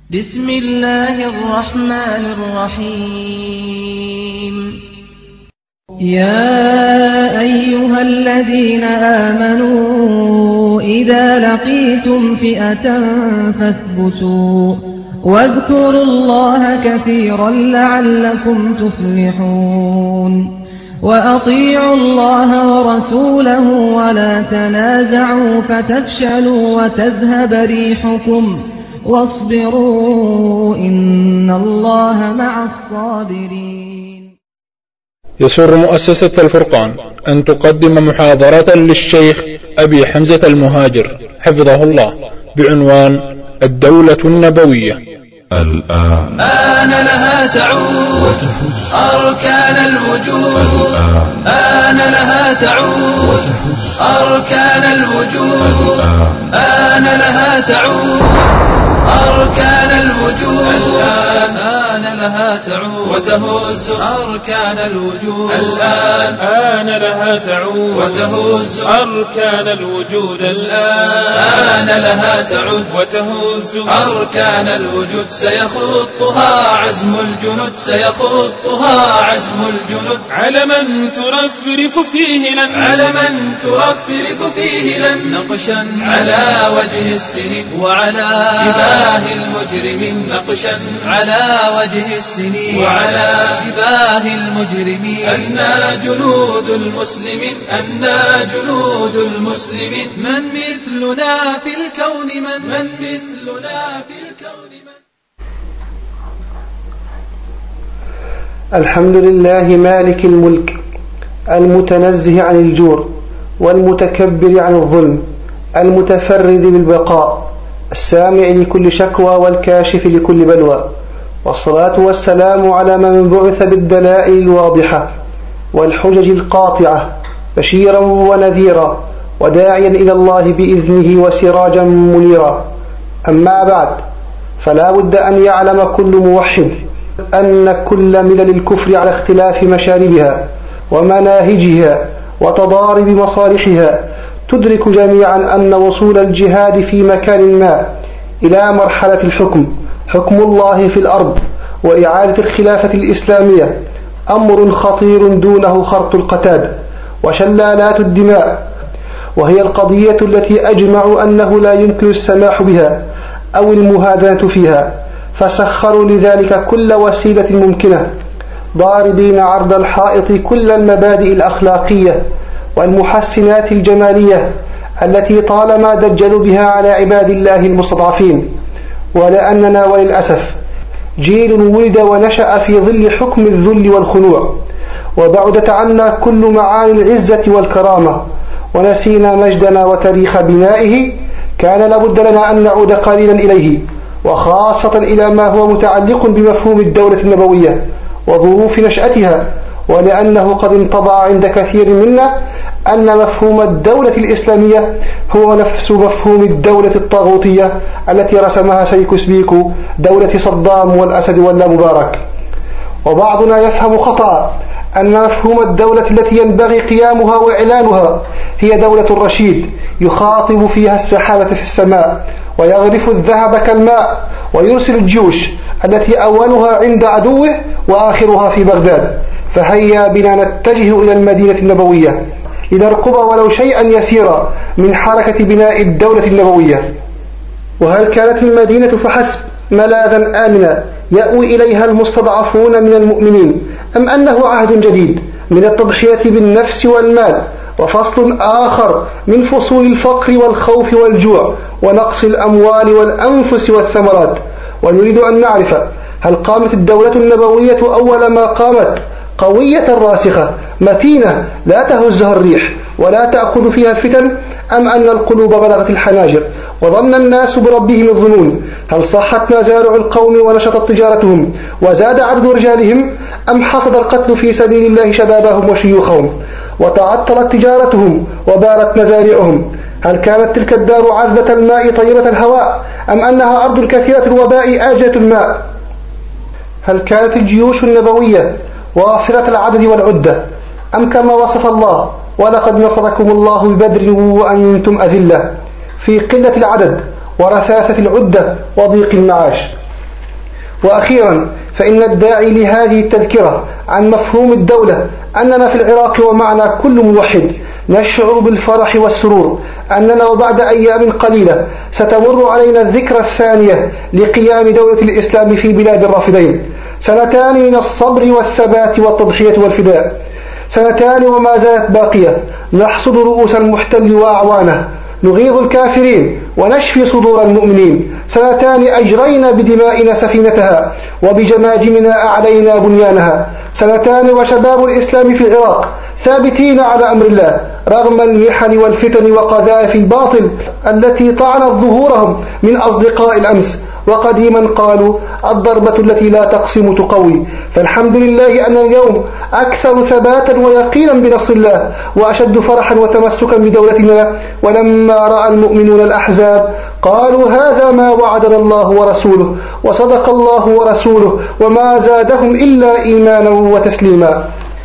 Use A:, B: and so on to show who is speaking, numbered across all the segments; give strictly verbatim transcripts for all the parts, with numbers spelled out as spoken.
A: بسم الله الرحمن الرحيم. يا أيها الذين آمنوا إذا لقيتم فئة فاثبتوا واذكروا الله كثيرا لعلكم تفلحون. وأطيعوا الله ورسوله ولا تنازعوا فتفشلوا وتذهب ريحكم واصبروا إن الله مع الصابرين.
B: يسر مؤسسة الفرقان أن تقدم محاضرة للشيخ أبي حمزة المهاجر حفظه الله بعنوان الدولة النبوية.
C: الآن
D: آن لها تعود
C: وتحس
D: أركان الوجود.
C: الآن
D: آن لها تعود
C: وتحس
D: أركان الوجود.
C: الآن
D: آن لها تعود أركان الوجود. الآن آن لها تعود وتهز أركان الوجود. الآن
E: آن لها تعود
D: وتهز
E: أركان الوجود. الآن
D: آن لها تعود
E: وتهز
D: أركان الوجود. سيخطها عزم الجنود سيخطها عزم الجنود.
E: على من ترفرف فيه لن
D: على من ترفرف فيه لن نقشا على وجه السنين وعلى جباه المجرمين. نقشا على وجه السنين وعلى جباه المجرمين. أنا جنود المسلمين أنا جنود المسلمين. من مثلنا في الكون من من مثلنا في الكون من.
F: الحمد لله مالك الملك المتنزه عن الجور والمتكبر عن الظلم المتفرد بالبقاء السامع لكل شكوى والكاشف لكل بلوى. والصلاة والسلام على من بعث بالدلائل الواضحة والحجج القاطعة بشيرا ونذيرا وداعيا إلى الله بإذنه وسراجا منيرا. أما بعد، فلا بد أن يعلم كل موحد أن كل ملل الكفر على اختلاف مشاربها ومناهجها وتضارب مصالحها تدرك جميعا أن وصول الجهاد في مكان ما إلى مرحلة الحكم حكم الله في الأرض وإعادة الخلافة الإسلامية أمر خطير دونه خرط القتاد وشلالات الدماء، وهي القضية التي أجمع أنه لا يمكن السماح بها أو المهادنة فيها، فسخروا لذلك كل وسيلة ممكنة ضاربين عرض الحائط كل المبادئ الأخلاقية والمحسنات الجمالية التي طالما دجلوا بها على عباد الله المستضعفين. ولأننا وللأسف جيل ولد ونشأ في ظل حكم الذل والخنوع، وبعدت عنا كل معاني العزة والكرامة، ونسينا مجدنا وتاريخ بنائه. كان لابد لنا أن نعود قليلا إليه، وخاصة إلى ما هو متعلق بمفهوم الدولة النبوية وظروف نشأتها، ولأنه قد انطبع عند كثير منا أن مفهوم الدولة الإسلامية هو نفس مفهوم الدولة الطاغوتية التي رسمها سيكوس بيكو، دولة صدام والأسد واللا مبارك. وبعضنا يفهم خطأ أن مفهوم الدولة التي ينبغي قيامها وإعلانها هي دولة الرشيد يخاطب فيها السحابة في السماء ويغرف الذهب كالماء ويرسل الجيوش التي أولها عند عدوه وآخرها في بغداد. فهيا بنا نتجه إلى المدينة النبوية لنرقب ولو شيئا يسيرا من حركة بناء الدولة النبوية. وهل كانت المدينة فحسب ملاذا آمنا يأوي إليها المستضعفون من المؤمنين، أم أنه عهد جديد من التضحية بالنفس والمال وفصل آخر من فصول الفقر والخوف والجوع ونقص الأموال والأنفس والثمرات؟ ونريد أن نعرف هل قامت الدولة النبوية أول ما قامت قوية راسخة متينة لا تهزها الريح ولا تأخذ فيها الفتن، أم أن القلوب بلغت الحناجر وظن الناس بربهم الظنون؟ هل صحت مزارع القوم ونشطت تجارتهم وزاد عدد رجالهم، أم حصد القتل في سبيل الله شبابهم وشيوخهم وتعطلت تجارتهم وبارت مزارعهم؟ هل كانت تلك الدار عذبة الماء طيبة الهواء، أم أنها أرض كثيرة الوباء آجة الماء؟ هل كانت الجيوش النبوية وافرة العدد والعدة، أم كما وصف الله ولقد نصركم الله ببدر وأنتم أذلة، في قلة العدد ورثاثة العدة وضيق المعاش؟ وأخيرا فإن الداعي لهذه التذكرة عن مفهوم الدولة أننا في العراق ومعنا كل موحد نشعر بالفرح والسرور أننا وبعد أيام قليلة ستمر علينا الذكرى الثانية لقيام دولة الإسلام في بلاد الرافدين، سنتان من الصبر والثبات والتضحية والفداء، سنتان وما زالت باقية نحصد رؤوس المحتل وأعوانه، نغيظ الكافرين ونشفي صدور المؤمنين، سنتان أجرينا بدمائنا سفينتها وبجماجمنا أعلينا بنيانها، سنتان وشباب الإسلام في العراق ثابتين على أمر الله رغم المحن والفتن وقذائف الباطل التي طعنت ظهورهم من أصدقاء الأمس، وقديما قالوا الضربة التي لا تقسم تقوي. فالحمد لله أن اليوم أكثر ثباتا ويقينا بنصر الله وأشد فرحا وتمسكا بدولتنا. ولما رأى المؤمنون الأحزاب قالوا هذا ما وعدنا الله ورسوله وصدق الله ورسوله وما زادهم إلا إيمانا وتسليما.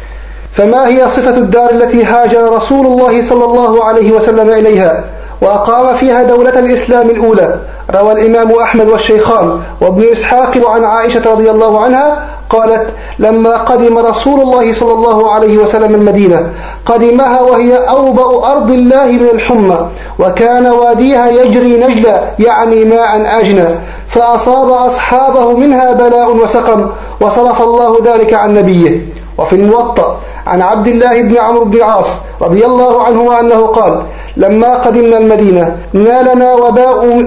F: فما هي صفة الدار التي هاجر رسول الله صلى الله عليه وسلم إليها وأقام فيها دولة الإسلام الأولى؟ روى الإمام أحمد والشيخان وابن إسحاق عن عائشة رضي الله عنها قالت لما قدم رسول الله صلى الله عليه وسلم المدينة قدمها وهي أوبأ أرض الله من الحمى، وكان واديها يجري نجلا يعني ماء آجنا، فأصاب أصحابه منها بلاء وسقم، وصرف الله ذلك عن نبيه. وفي الموطأ عن عبد الله بن عمرو بن العاص رضي الله عنه أنه قال لما قدمنا المدينة نالنا وباء,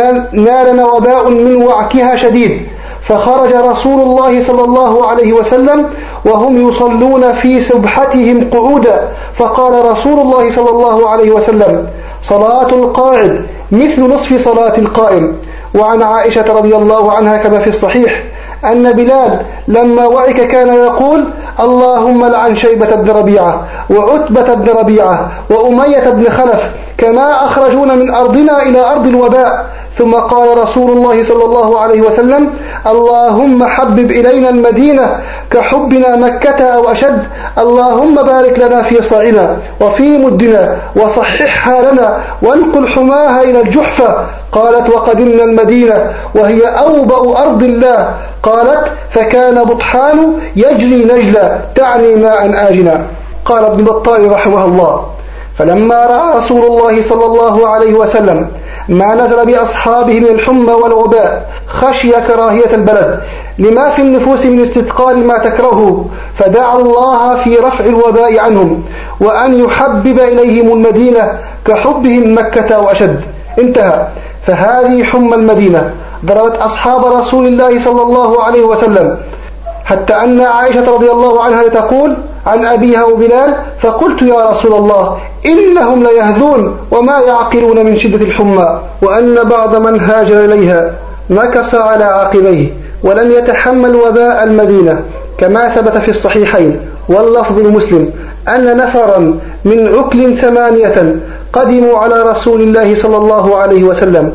F: نالنا وباء من وعكها شديد، فخرج رسول الله صلى الله عليه وسلم وهم يصلون في سبحتهم قعودا، فقال رسول الله صلى الله عليه وسلم صلاة القاعد مثل نصف صلاة القائم. وعن عائشة رضي الله عنها كما في الصحيح أن بلال لما وعك كان يقول اللهم لعن شيبة بن ربيعة وعتبة بن ربيعة وأمية بن خلف كما أخرجونا من أرضنا إلى أرض الوباء. ثم قال رسول الله صلى الله عليه وسلم اللهم حبب إلينا المدينة كحبنا مكة أو أشد، اللهم بارك لنا في صاعنا وفي مدنا وصححها لنا وانقل حماها إلى الجحفة. قالت وقدمنا المدينة وهي أوبأ أرض الله، قالت فكان بطحان يجري نجلا تعني ماء آجنا. قال ابن بطال رحمه الله فلما رأى رسول الله صلى الله عليه وسلم ما نزل بأصحابه من الحمى والوباء خشي كراهية البلد لما في النفوس من استثقال ما تكرهه، فدعا الله في رفع الوباء عنهم وأن يحبب إليهم المدينة كحبهم مكة وأشد. انتهى. فهذه حمى المدينة ضربت أصحاب رسول الله صلى الله عليه وسلم، حتى أن عائشة رضي الله عنها تقول عن أبيها وبلال فقلت يا رسول الله إنهم ليهذون وما يعقلون من شدة الحمى، وأن بعض من هاجر إليها نكص على عاقبيه ولم يتحمل وباء المدينة، كما ثبت في الصحيحين واللفظ المسلم أن نفرا من عكل ثمانية قدموا على رسول الله صلى الله عليه وسلم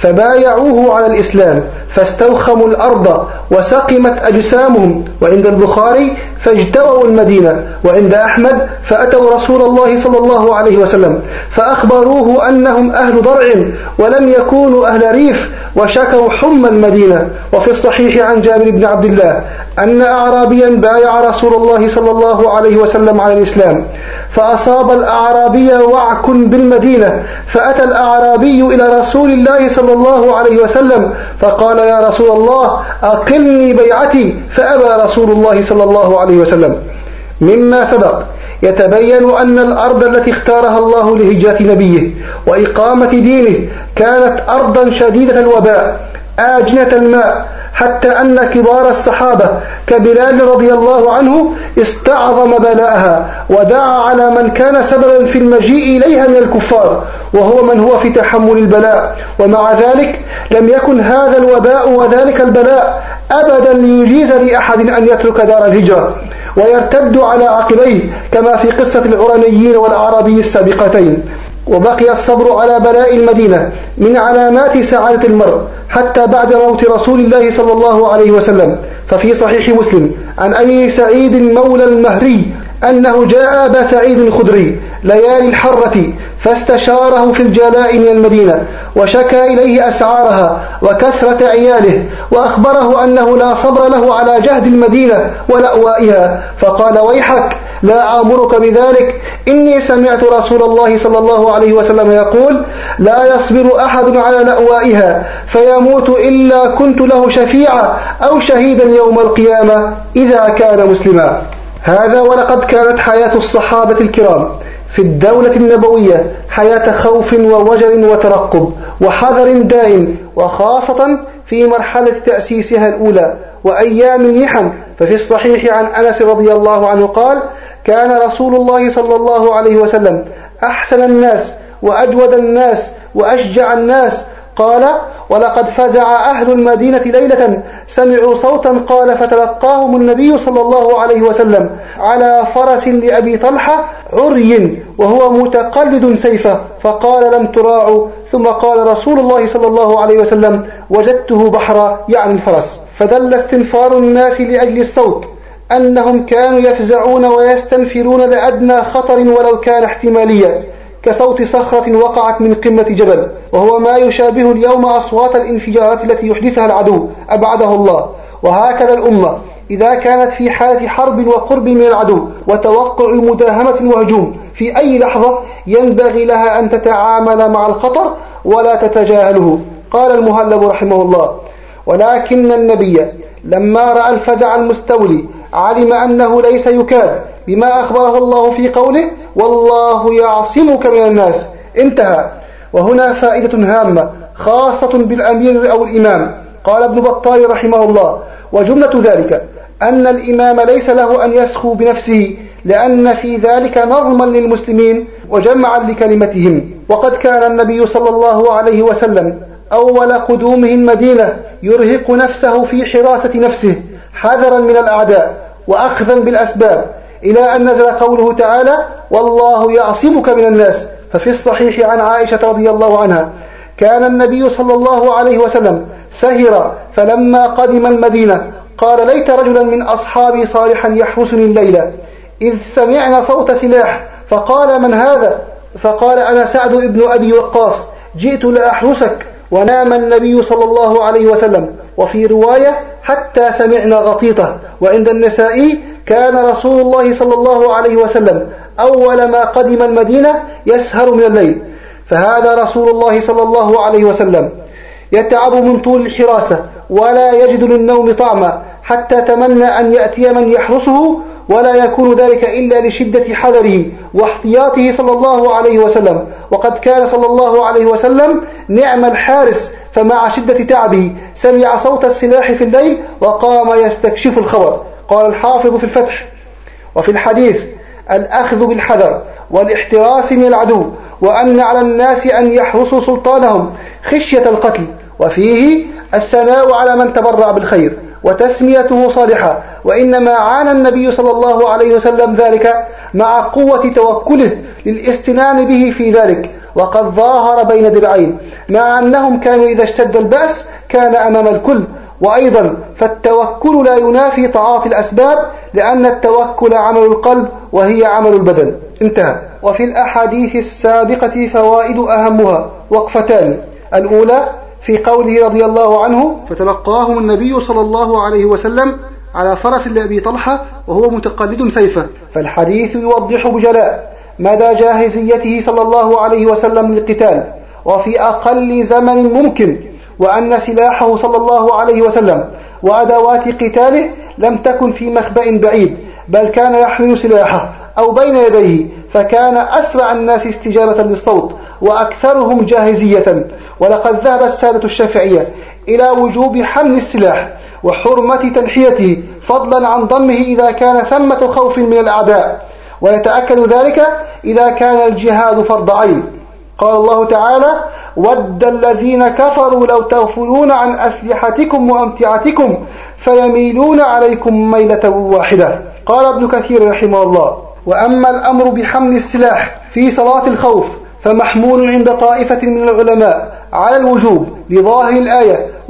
F: فبايعوه على الإسلام فاستوخموا الأرض وسقمت أجسامهم، وعند البخاري فاجتووا المدينة، وعند أحمد فأتوا رسول الله صلى الله عليه وسلم فأخبروه أنهم أهل ضرع ولم يكونوا أهل ريف وشكوا حمى المدينة. وفي الصحيح عن جابر بن عبد الله أن أعرابيا بايع رسول الله صلى الله عليه وسلم على الإسلام فأصاب الأعرابي وعك بالمدينة، فأتى الأعرابي إلى رسول الله صلى الله عليه وسلم فقال يا رسول الله أقلني بيعتي، فأبى رسول الله صلى الله عليه وسلم. مما سبق يتبين أن الأرض التي اختارها الله لهجرة نبيه وإقامة دينه كانت أرضا شديدة الوباء آجنة الماء، حتى أن كبار الصحابة كبلال رضي الله عنه استعظم بلاءها ودعا على من كان سببا في المجيء إليها من الكفار، وهو من هو في تحمل البلاء. ومع ذلك لم يكن هذا الوباء وذلك البلاء أبدا ليجيز لأحد أن يترك دار الهجرة ويرتد على عقبيه كما في قصة العرانيين والأعرابي السابقتين. وبقي الصبر على بلاء المدينة من علامات سعادة المرء حتى بعد موت رسول الله صلى الله عليه وسلم. ففي صحيح مسلم عن أبي سعيد مولى المهري أنه جاء أبا سعيد الخدري ليالي الحرة فاستشاره في الجلاء من المدينة وشكى إليه أسعارها وكثرة عياله وأخبره أنه لا صبر له على جهد المدينة ولأوائها فقال ويحك لا آمرك بذلك إني سمعت رسول الله صلى الله عليه وسلم يقول لا يصبر أحد على لأوائها فيموت إلا كنت له شفيعا أو شهيدا يوم القيامة إذا كان مسلما. هذا ولقد كانت حياة الصحابة الكرام في الدولة النبوية حياة خوف ووجل وترقب وحذر دائم، وخاصة في مرحلة تأسيسها الأولى وأيام المحن. ففي الصحيح عن أنس رضي الله عنه قال كان رسول الله صلى الله عليه وسلم أحسن الناس وأجود الناس وأشجع الناس. قال ولقد فزع أهل المدينة ليلة سمعوا صوتا قال فتلقاهم النبي صلى الله عليه وسلم على فرس لأبي طلحة عري وهو متقلد سيفه فقال لم تراعوا، ثم قال رسول الله صلى الله عليه وسلم وجدته بحرا يعني الفرس. فدل استنفار الناس لأجل الصوت أنهم كانوا يفزعون ويستنفرون لأدنى خطر ولو كان احتماليا كصوت صخرة وقعت من قمة جبل، وهو ما يشابه اليوم أصوات الانفجارات التي يحدثها العدو أبعده الله. وهكذا الأمة إذا كانت في حالة حرب وقرب من العدو وتوقع مداهمة وهجوم في أي لحظة ينبغي لها أن تتعامل مع الخطر ولا تتجاهله. قال المهلب رحمه الله ولكن النبي لما رأى الفزع المستولي علم أنه ليس يكاد بما أخبره الله في قوله والله يعصمك من الناس. انتهى. وهنا فائدة هامة خاصة بالأمير أو الإمام. قال ابن بطال رحمه الله وجملة ذلك أن الإمام ليس له أن يسخو بنفسه لأن في ذلك نظما للمسلمين وجمعا لكلمتهم. وقد كان النبي صلى الله عليه وسلم أول قدومه المدينة يرهق نفسه في حراسة نفسه حذرا من الأعداء وأخذا بالأسباب، إلى أن نزل قوله تعالى والله يعصمك من الناس. ففي الصحيح عن عائشة رضي الله عنها كان النبي صلى الله عليه وسلم سهر فلما قدم المدينة قال ليت رجلا من أصحابي صالحا يحرسني الليلة إذ سمعنا صوت سلاح فقال من هذا؟ فقال أنا سعد ابن أبي وقاص جئت لأحرسك. ونام النبي صلى الله عليه وسلم. وفي رواية حتى سمعنا غطيطة. وعند النسائي كان رسول الله صلى الله عليه وسلم أول ما قدم المدينة يسهر من الليل. فهذا رسول الله صلى الله عليه وسلم يتعب من طول الحراسة ولا يجد للنوم طعما حتى تمنى أن يأتي من يحرسه، ولا يكون ذلك إلا لشدة حذره واحتياطه صلى الله عليه وسلم. وقد كان صلى الله عليه وسلم نعم الحارس، فمع شدة تعبه سمع صوت السلاح في الليل وقام يستكشف الخبر. قال الحافظ في الفتح وفي الحديث الأخذ بالحذر والاحتراس من العدو، وأن على الناس أن يحرسوا سلطانهم خشية القتل، وفيه الثناء على من تبرع بالخير وتسميته صالحا. وإنما عانى النبي صلى الله عليه وسلم ذلك مع قوة توكله للاستنان به في ذلك، وقد ظاهر بين درعين، مع أنهم كانوا إذا اشتد البأس كان أمام الكل. وأيضا فالتوكل لا ينافي تعاطي الأسباب، لأن التوكل عمل القلب وهي عمل البدن. انتهى. وفي الأحاديث السابقة فوائد أهمها وقفتان. الأولى في قوله رضي الله عنه فتلقاهم النبي صلى الله عليه وسلم على فرس لأبي طلحة وهو متقلد سيفه. فالحديث يوضح بجلاء مدى جاهزيته صلى الله عليه وسلم للقتال وفي أقل زمن ممكن، وأن سلاحه صلى الله عليه وسلم وأدوات قتاله لم تكن في مخبأ بعيد، بل كان يحمل سلاحه أو بين يديه، فكان أسرع الناس استجابة للصوت وأكثرهم جاهزية. ولقد ذهب السادة الشافعية إلى وجوب حمل السلاح وحرمة تنحيته فضلا عن ضمه إذا كان ثمة خوف من الأعداء، ويتأكد ذلك إذا كان الجهاد فرض عين. قال الله تعالى ود الذين كفروا لو تغفلون عن أسلحتكم وأمتعتكم فيميلون عليكم ميلة واحدة. قال ابن كثير رحمه الله وأما الأمر بحمل السلاح في صلاة الخوف فمحمول عند طائفة من العلماء على الوجوب لظاهر الآية،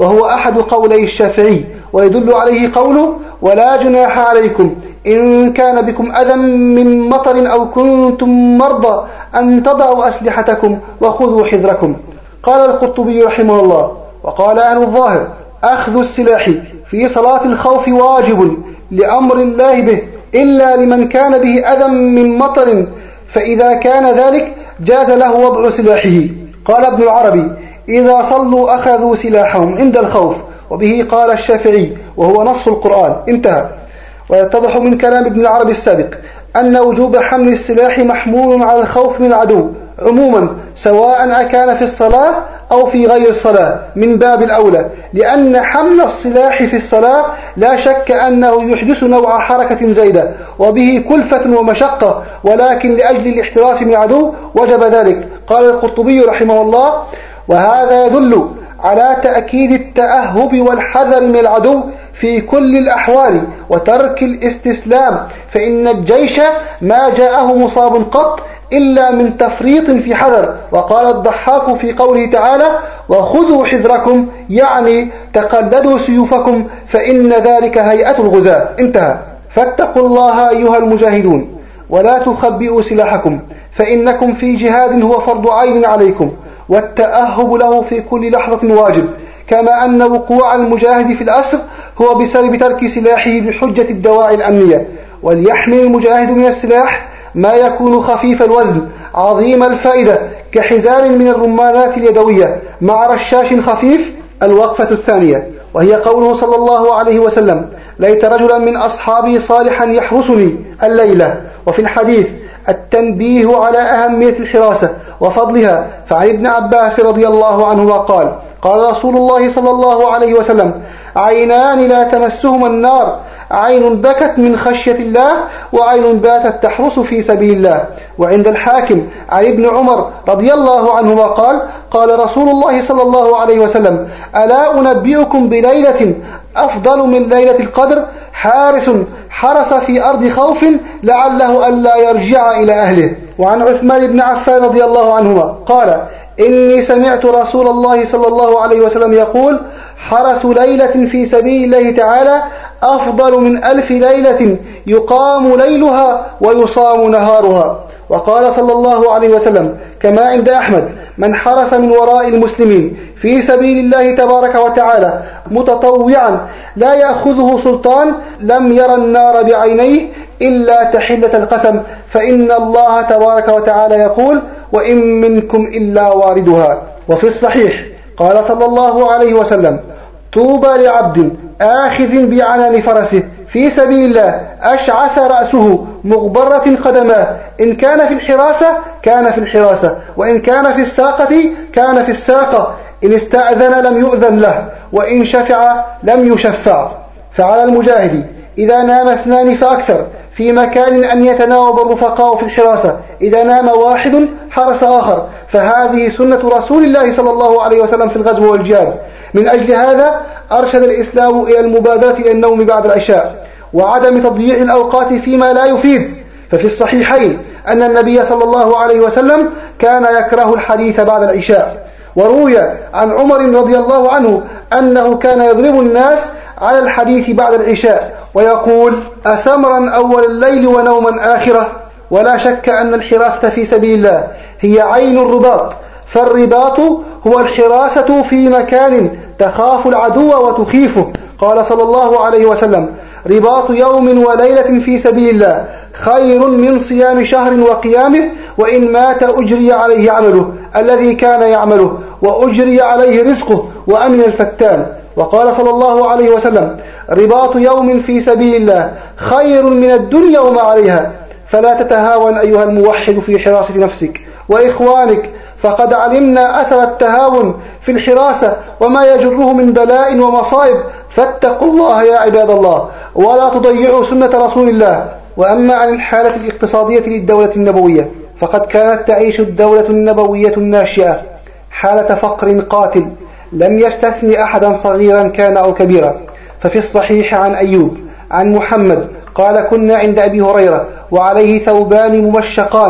F: وهو أحد قولي الشافعي، ويدل عليه قوله: ولا جناح عليكم إن كان بكم أذى من مطر أو كنتم مرضى أن تضعوا أسلحتكم وخذوا حذركم. قال القرطبي رحمه الله: وقال أهل الظاهر: أخذ السلاح في صلاة الخوف واجب لأمر الله به إلا لمن كان به أذى من مطر، فإذا كان ذلك جاز له وضع سلاحه. قال ابن العربي: إذا صلوا أخذوا سلاحهم عند الخوف، وبه قال الشافعي وهو نص القرآن. انتهى. ويتضح من كلام ابن العربي السابق أن وجوب حمل السلاح محمول على الخوف من العدو عموما، سواء أكان في الصلاة أو في غير الصلاة من باب الأولى، لأن حمل السلاح في الصلاة لا شك أنه يحدث نوع حركة زايدة وبه كلفة ومشقة، ولكن لأجل الاحتراس من العدو وجب ذلك. قال القرطبي رحمه الله: وهذا يدل على تأكيد التأهب والحذر من العدو في كل الأحوال وترك الاستسلام، فإن الجيش ما جاءه مصاب قط إلا من تفريط في حذر. وقال الضحاك في قوله تعالى: وخذوا حذركم، يعني تقلدوا سيوفكم فإن ذلك هيئة الغزاة. انتهى. فاتقوا الله أيها المجاهدون ولا تخبئوا سلاحكم، فإنكم في جهاد هو فرض عين عليكم، والتأهب له في كل لحظة واجب، كما أن وقوع المجاهد في الأسر هو بسبب ترك سلاحه بحجة الدواعي الأمنية. وليحمل المجاهد من السلاح ما يكون خفيف الوزن عظيم الفائدة كحزام من الرمانات اليدوية مع رشاش خفيف. الوقفة الثانية وهي قوله صلى الله عليه وسلم: ليت رجلا من أصحابي صالحا يحرسني الليلة. وفي الحديث التنبيه على أهمية الحراسة وفضلها، فعن ابن عباس رضي الله عنه قال: قال رسول الله صلى الله عليه وسلم: عينان لا تمسهما النار، عين بكت من خشية الله، وعين باتت تحرس في سبيل الله. وعند الحاكم عن ابن عمر رضي الله عنهما قال: قال رسول الله صلى الله عليه وسلم: ألا أنبئكم بليلة أفضل من ليلة القدر، حارس حرس في أرض خوف لعله ألا يرجع إلى أهله. وعن عثمان بن عفان رضي الله عنهما قال: إني سمعت رسول الله صلى الله عليه وسلم يقول: حرس ليلة في سبيل الله تعالى أفضل من ألف ليلة يقام ليلها ويصام نهارها. وقال صلى الله عليه وسلم كما عند أحمد: من حرس من وراء المسلمين في سبيل الله تبارك وتعالى متطوعا لا يأخذه سلطان لم يرى النار بعينيه إلا تحلة القسم، فإن الله تبارك وتعالى يقول: وإن منكم إلا واردها. وفي الصحيح قال صلى الله عليه وسلم: طوبى لعبد آخذ بعنان فرسه في سبيل الله أشعث رأسه مغبرة قدماه، إن كان في الحراسة كان في الحراسة، وإن كان في الساقة كان في الساقة، إن استأذن لم يؤذن له، وإن شفع لم يشفع. فعلى المجاهد إذا نام اثنان فأكثر في مكان أن يتناوب الرفقاء في الحراسة، إذا نام واحد حرس آخر، فهذه سنة رسول الله صلى الله عليه وسلم في الغزو والجهاد. من أجل هذا أرشد الإسلام إلى المبادرة إلى النوم بعد العشاء وعدم تضييع الأوقات فيما لا يفيد. ففي الصحيحين أن النبي صلى الله عليه وسلم كان يكره الحديث بعد العشاء. وروي عن عمر رضي الله عنه أنه كان يضرب الناس على الحديث بعد العشاء ويقول: أسمرا أول الليل ونوما آخرة. ولا شك أن الحراسة في سبيل الله هي عين الرباط، فالرباط هو الحراسة في مكان تخاف العدو وتخيفه. قال صلى الله عليه وسلم: رباط يوم وليلة في سبيل الله خير من صيام شهر وقيامه، وإن مات أجري عليه عمله الذي كان يعمله وأجري عليه رزقه وأمن الفتان. وقال صلى الله عليه وسلم: رباط يوم في سبيل الله خير من الدنيا وما عليها. فلا تتهاون أيها الموحد في حراسة نفسك وإخوانك، فقد علمنا أثر التهاون في الحراسة وما يجره من بلاء ومصائب، فاتقوا الله يا عباد الله ولا تضيعوا سنة رسول الله. وأما عن الحالة الاقتصادية للدولة النبوية، فقد كانت تعيش الدولة النبوية الناشئة حالة فقر قاتل لم يستثن أحدا صغيرا كان أو كبيرا. ففي الصحيح عن أيوب عن محمد قال: كنا عند أبي هريرة وعليه ثوبان ممشقان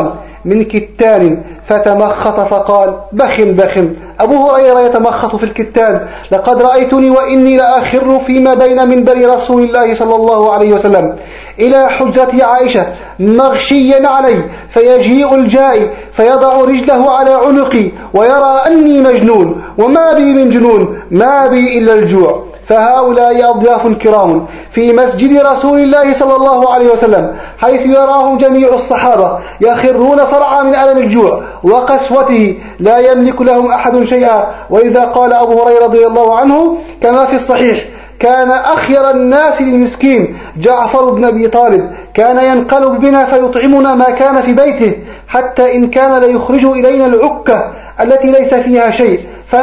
F: من كتان فتمخط فقال: بخ بخ. أبو هريرة يتمخط في الكتان: لقد رأيتني وإني لآخر فيما بين منبر رسول الله صلى الله عليه وسلم إلى حجرة عائشة مغشيا علي، فيجيء الجائي فيضع رجله على عنقي ويرى أني مجنون، وما بي من جنون، ما بي إلا الجوع. فهؤلاء أضياف كرام في مسجد رسول الله صلى الله عليه وسلم، حيث يراهم جميع الصحابة يخرون صرعى من ألم الجوع وقسوته، لا يملك لهم أحد شيئا. وإذا قال أبو هريرة رضي الله عنه كما في الصحيح: كان أخير الناس للمسكين جعفر بن أبي طالب، كان ينقلب بنا فيطعمنا ما كان في بيته، حتى إن كان ليخرج إلينا العكة التي ليس فيها شيء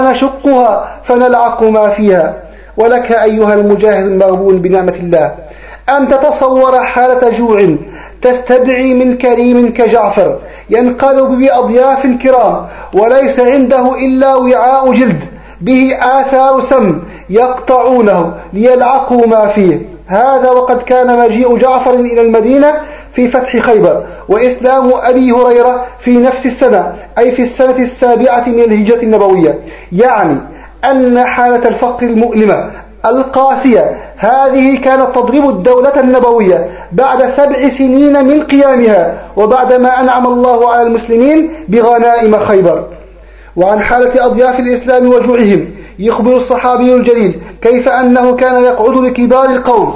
F: فنشقها فنلعق ما فيها. ولك أيها المجاهد المغبون بنعمة الله أن تتصور حالة جوع تستدعي من كريم كجعفر ينقلب بأضياف كرام وليس عنده إلا وعاء جلد به آثار سم يقطعونه ليلعقوا ما فيه. هذا وقد كان مجيء جعفر إلى المدينة في فتح خيبر، وإسلام أبي هريرة في نفس السنة، أي في السنة السابعة من الهجرة النبوية. يعني أن حالة الفقر المؤلمة القاسية هذه كانت تضرب الدولة النبوية بعد سبع سنين من قيامها، وبعدما أنعم الله على المسلمين بغنائم خيبر. وعن حالة أضياف الإسلام وجوعهم يخبر الصحابي الجليل كيف أنه كان يقعد لكبار القوم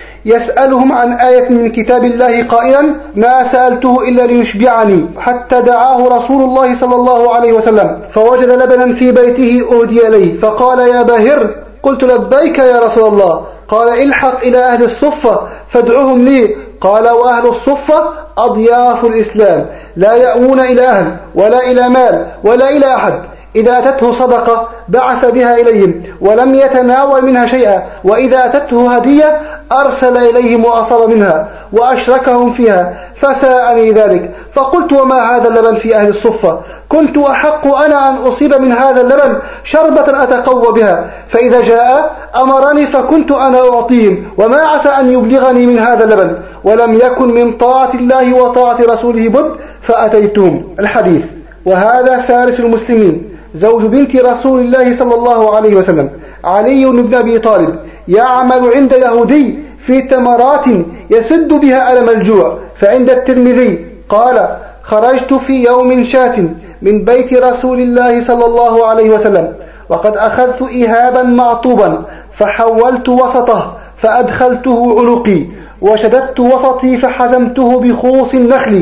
F: يسألهم عن آية من كتاب الله قائلا: ما سألته إلا ليشبعني، حتى دعاه رسول الله صلى الله عليه وسلم فوجد لبنا في بيته أهدي إليه فقال: يا باهر. قلت: لبيك يا رسول الله. قال: الحق إلى أهل الصفة فادعهم لي. قال: وأهل الصفة أضياف الإسلام، لا يأوون إلى أهل ولا إلى مال ولا إلى أحد. إذا أتته صدقة بعث بها إليهم ولم يتناول منها شيئا، وإذا أتته هدية أرسل إليهم وأصاب منها وأشركهم فيها، فساءني ذلك. فقلت: وما هذا اللبن في أهل الصفة؟ كنت أحق أنا أن أصيب من هذا اللبن شربة أتقوى بها، فإذا جاء أمرني فكنت أنا أعطيهم، وما عسى أن يبلغني من هذا اللبن، ولم يكن من طاعة الله وطاعة رسوله بد فأتيتهم. الحديث. وهذا فارس المسلمين زوج بنت رسول الله صلى الله عليه وسلم، علي بن أبي طالب، يعمل عند يهودي في تمرات يسد بها ألم الجوع. فعند الترمذي قال: خرجت في يوم شاة من بيت رسول الله صلى الله عليه وسلم، وقد أخذت إهابا معطوبا فحولت وسطه فأدخلته عنقي، وشددت وسطي فحزمته بخوص النخل،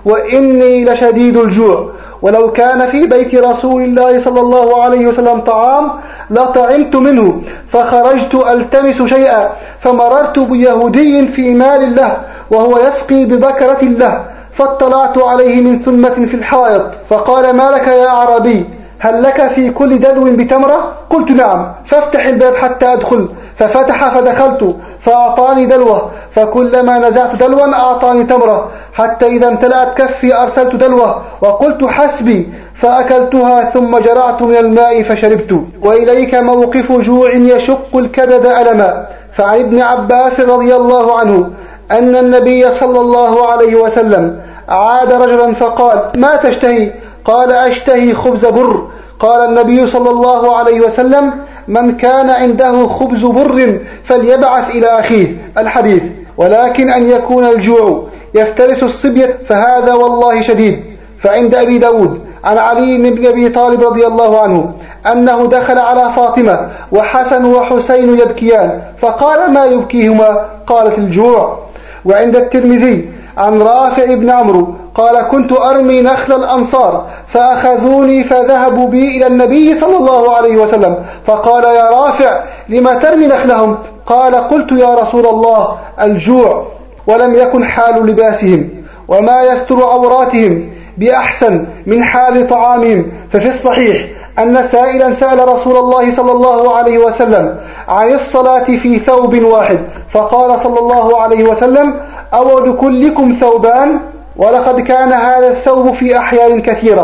F: وإني لشديد الجوع، ولو كان في بيت رسول الله صلى الله عليه وسلم طعام لطعمت منه. فخرجت ألتمس شيئا، فمررت بيهودي في مال له وهو يسقي ببكرة له، فاطلعت عليه من ثمة في الحائط، فقال: ما لك يا أعرابي؟ هل لك في كل دلو بتمرة؟ قلت: نعم. فافتح الباب حتى أدخل. ففتح فدخلت فأعطاني دلوة، فكلما نزعت دلوا أعطاني تمرة، حتى إذا امتلأت كفي أرسلت دلوة وقلت: حسبي، فأكلتها ثم جرعت من الماء فشربت. وإليك موقف جوع يشق الكبد ألما. فعن ابن عباس رضي الله عنه أن النبي صلى الله عليه وسلم عاد رجلا فقال: ما تشتهي؟ قال: أشتهي خبز بر. قال النبي صلى الله عليه وسلم: من كان عنده خبز بر فليبعث إلى أخيه. الحديث. ولكن أن يكون الجوع يفترس الصبية فهذا والله شديد. فعند أبي داود عن علي بن أبي طالب رضي الله عنه أنه دخل على فاطمة وحسن وحسين يبكيان، فقال: ما يبكيهما؟ قالت: الجوع. وعند الترمذي عن رافع بن عمرو قال: كنت أرمي نخل الأنصار فأخذوني فذهبوا بي إلى النبي صلى الله عليه وسلم، فقال: يا رافع، لما ترمي نخلهم؟ قال: قلت: يا رسول الله، الجوع. ولم يكن حال لباسهم وما يستر عوراتهم بأحسن من حال طعامهم. ففي الصحيح أن سائلا سأل رسول الله صلى الله عليه وسلم عن الصلاة في ثوب واحد، فقال صلى الله عليه وسلم: أود كلكم ثوبان؟ ولقد كان هذا الثوب في أحيان كثيرة.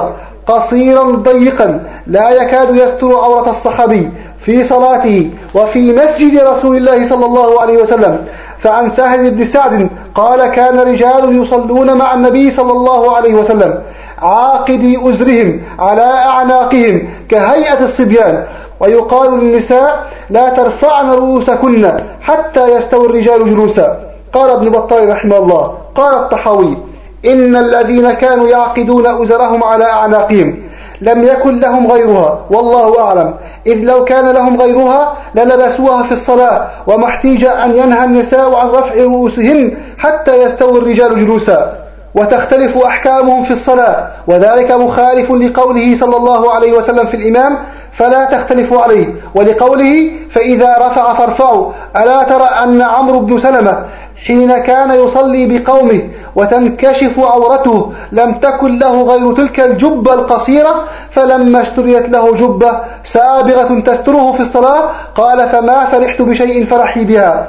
F: قصيرا ضيقا لا يكاد يستر عورة الصحابي في صلاته وفي مسجد رسول الله صلى الله عليه وسلم. فعن سهل بن سعد قال كان رجال يصلون مع النبي صلى الله عليه وسلم عاقدي أزرهم على أعناقهم كهيئة الصبيان، ويقال للنساء لا ترفعن رؤوسكن حتى يستوي الرجال جلوسا. قال ابن بطال رحمه الله قال الطحاوي إن الذين كانوا يعقدون أزرهم على أعناقهم لم يكن لهم غيرها والله أعلم، إذ لو كان لهم غيرها للبسوها في الصلاة، وما احتيج أن ينهى النساء عن رفع رؤوسهن حتى يستوي الرجال جلوسا. وتختلف أحكامهم في الصلاة، وذلك مخالف لقوله صلى الله عليه وسلم في الإمام فلا تختلفوا عليه، ولقوله فإذا رفع فارفعوا. ألا ترى أن عمرو بن سلمة حين كان يصلي بقومه وتنكشف عورته لم تكن له غير تلك الجبة القصيرة، فلما اشتريت له جبة سابغة تستره في الصلاة قال فما فرحت بشيء فرحي بها،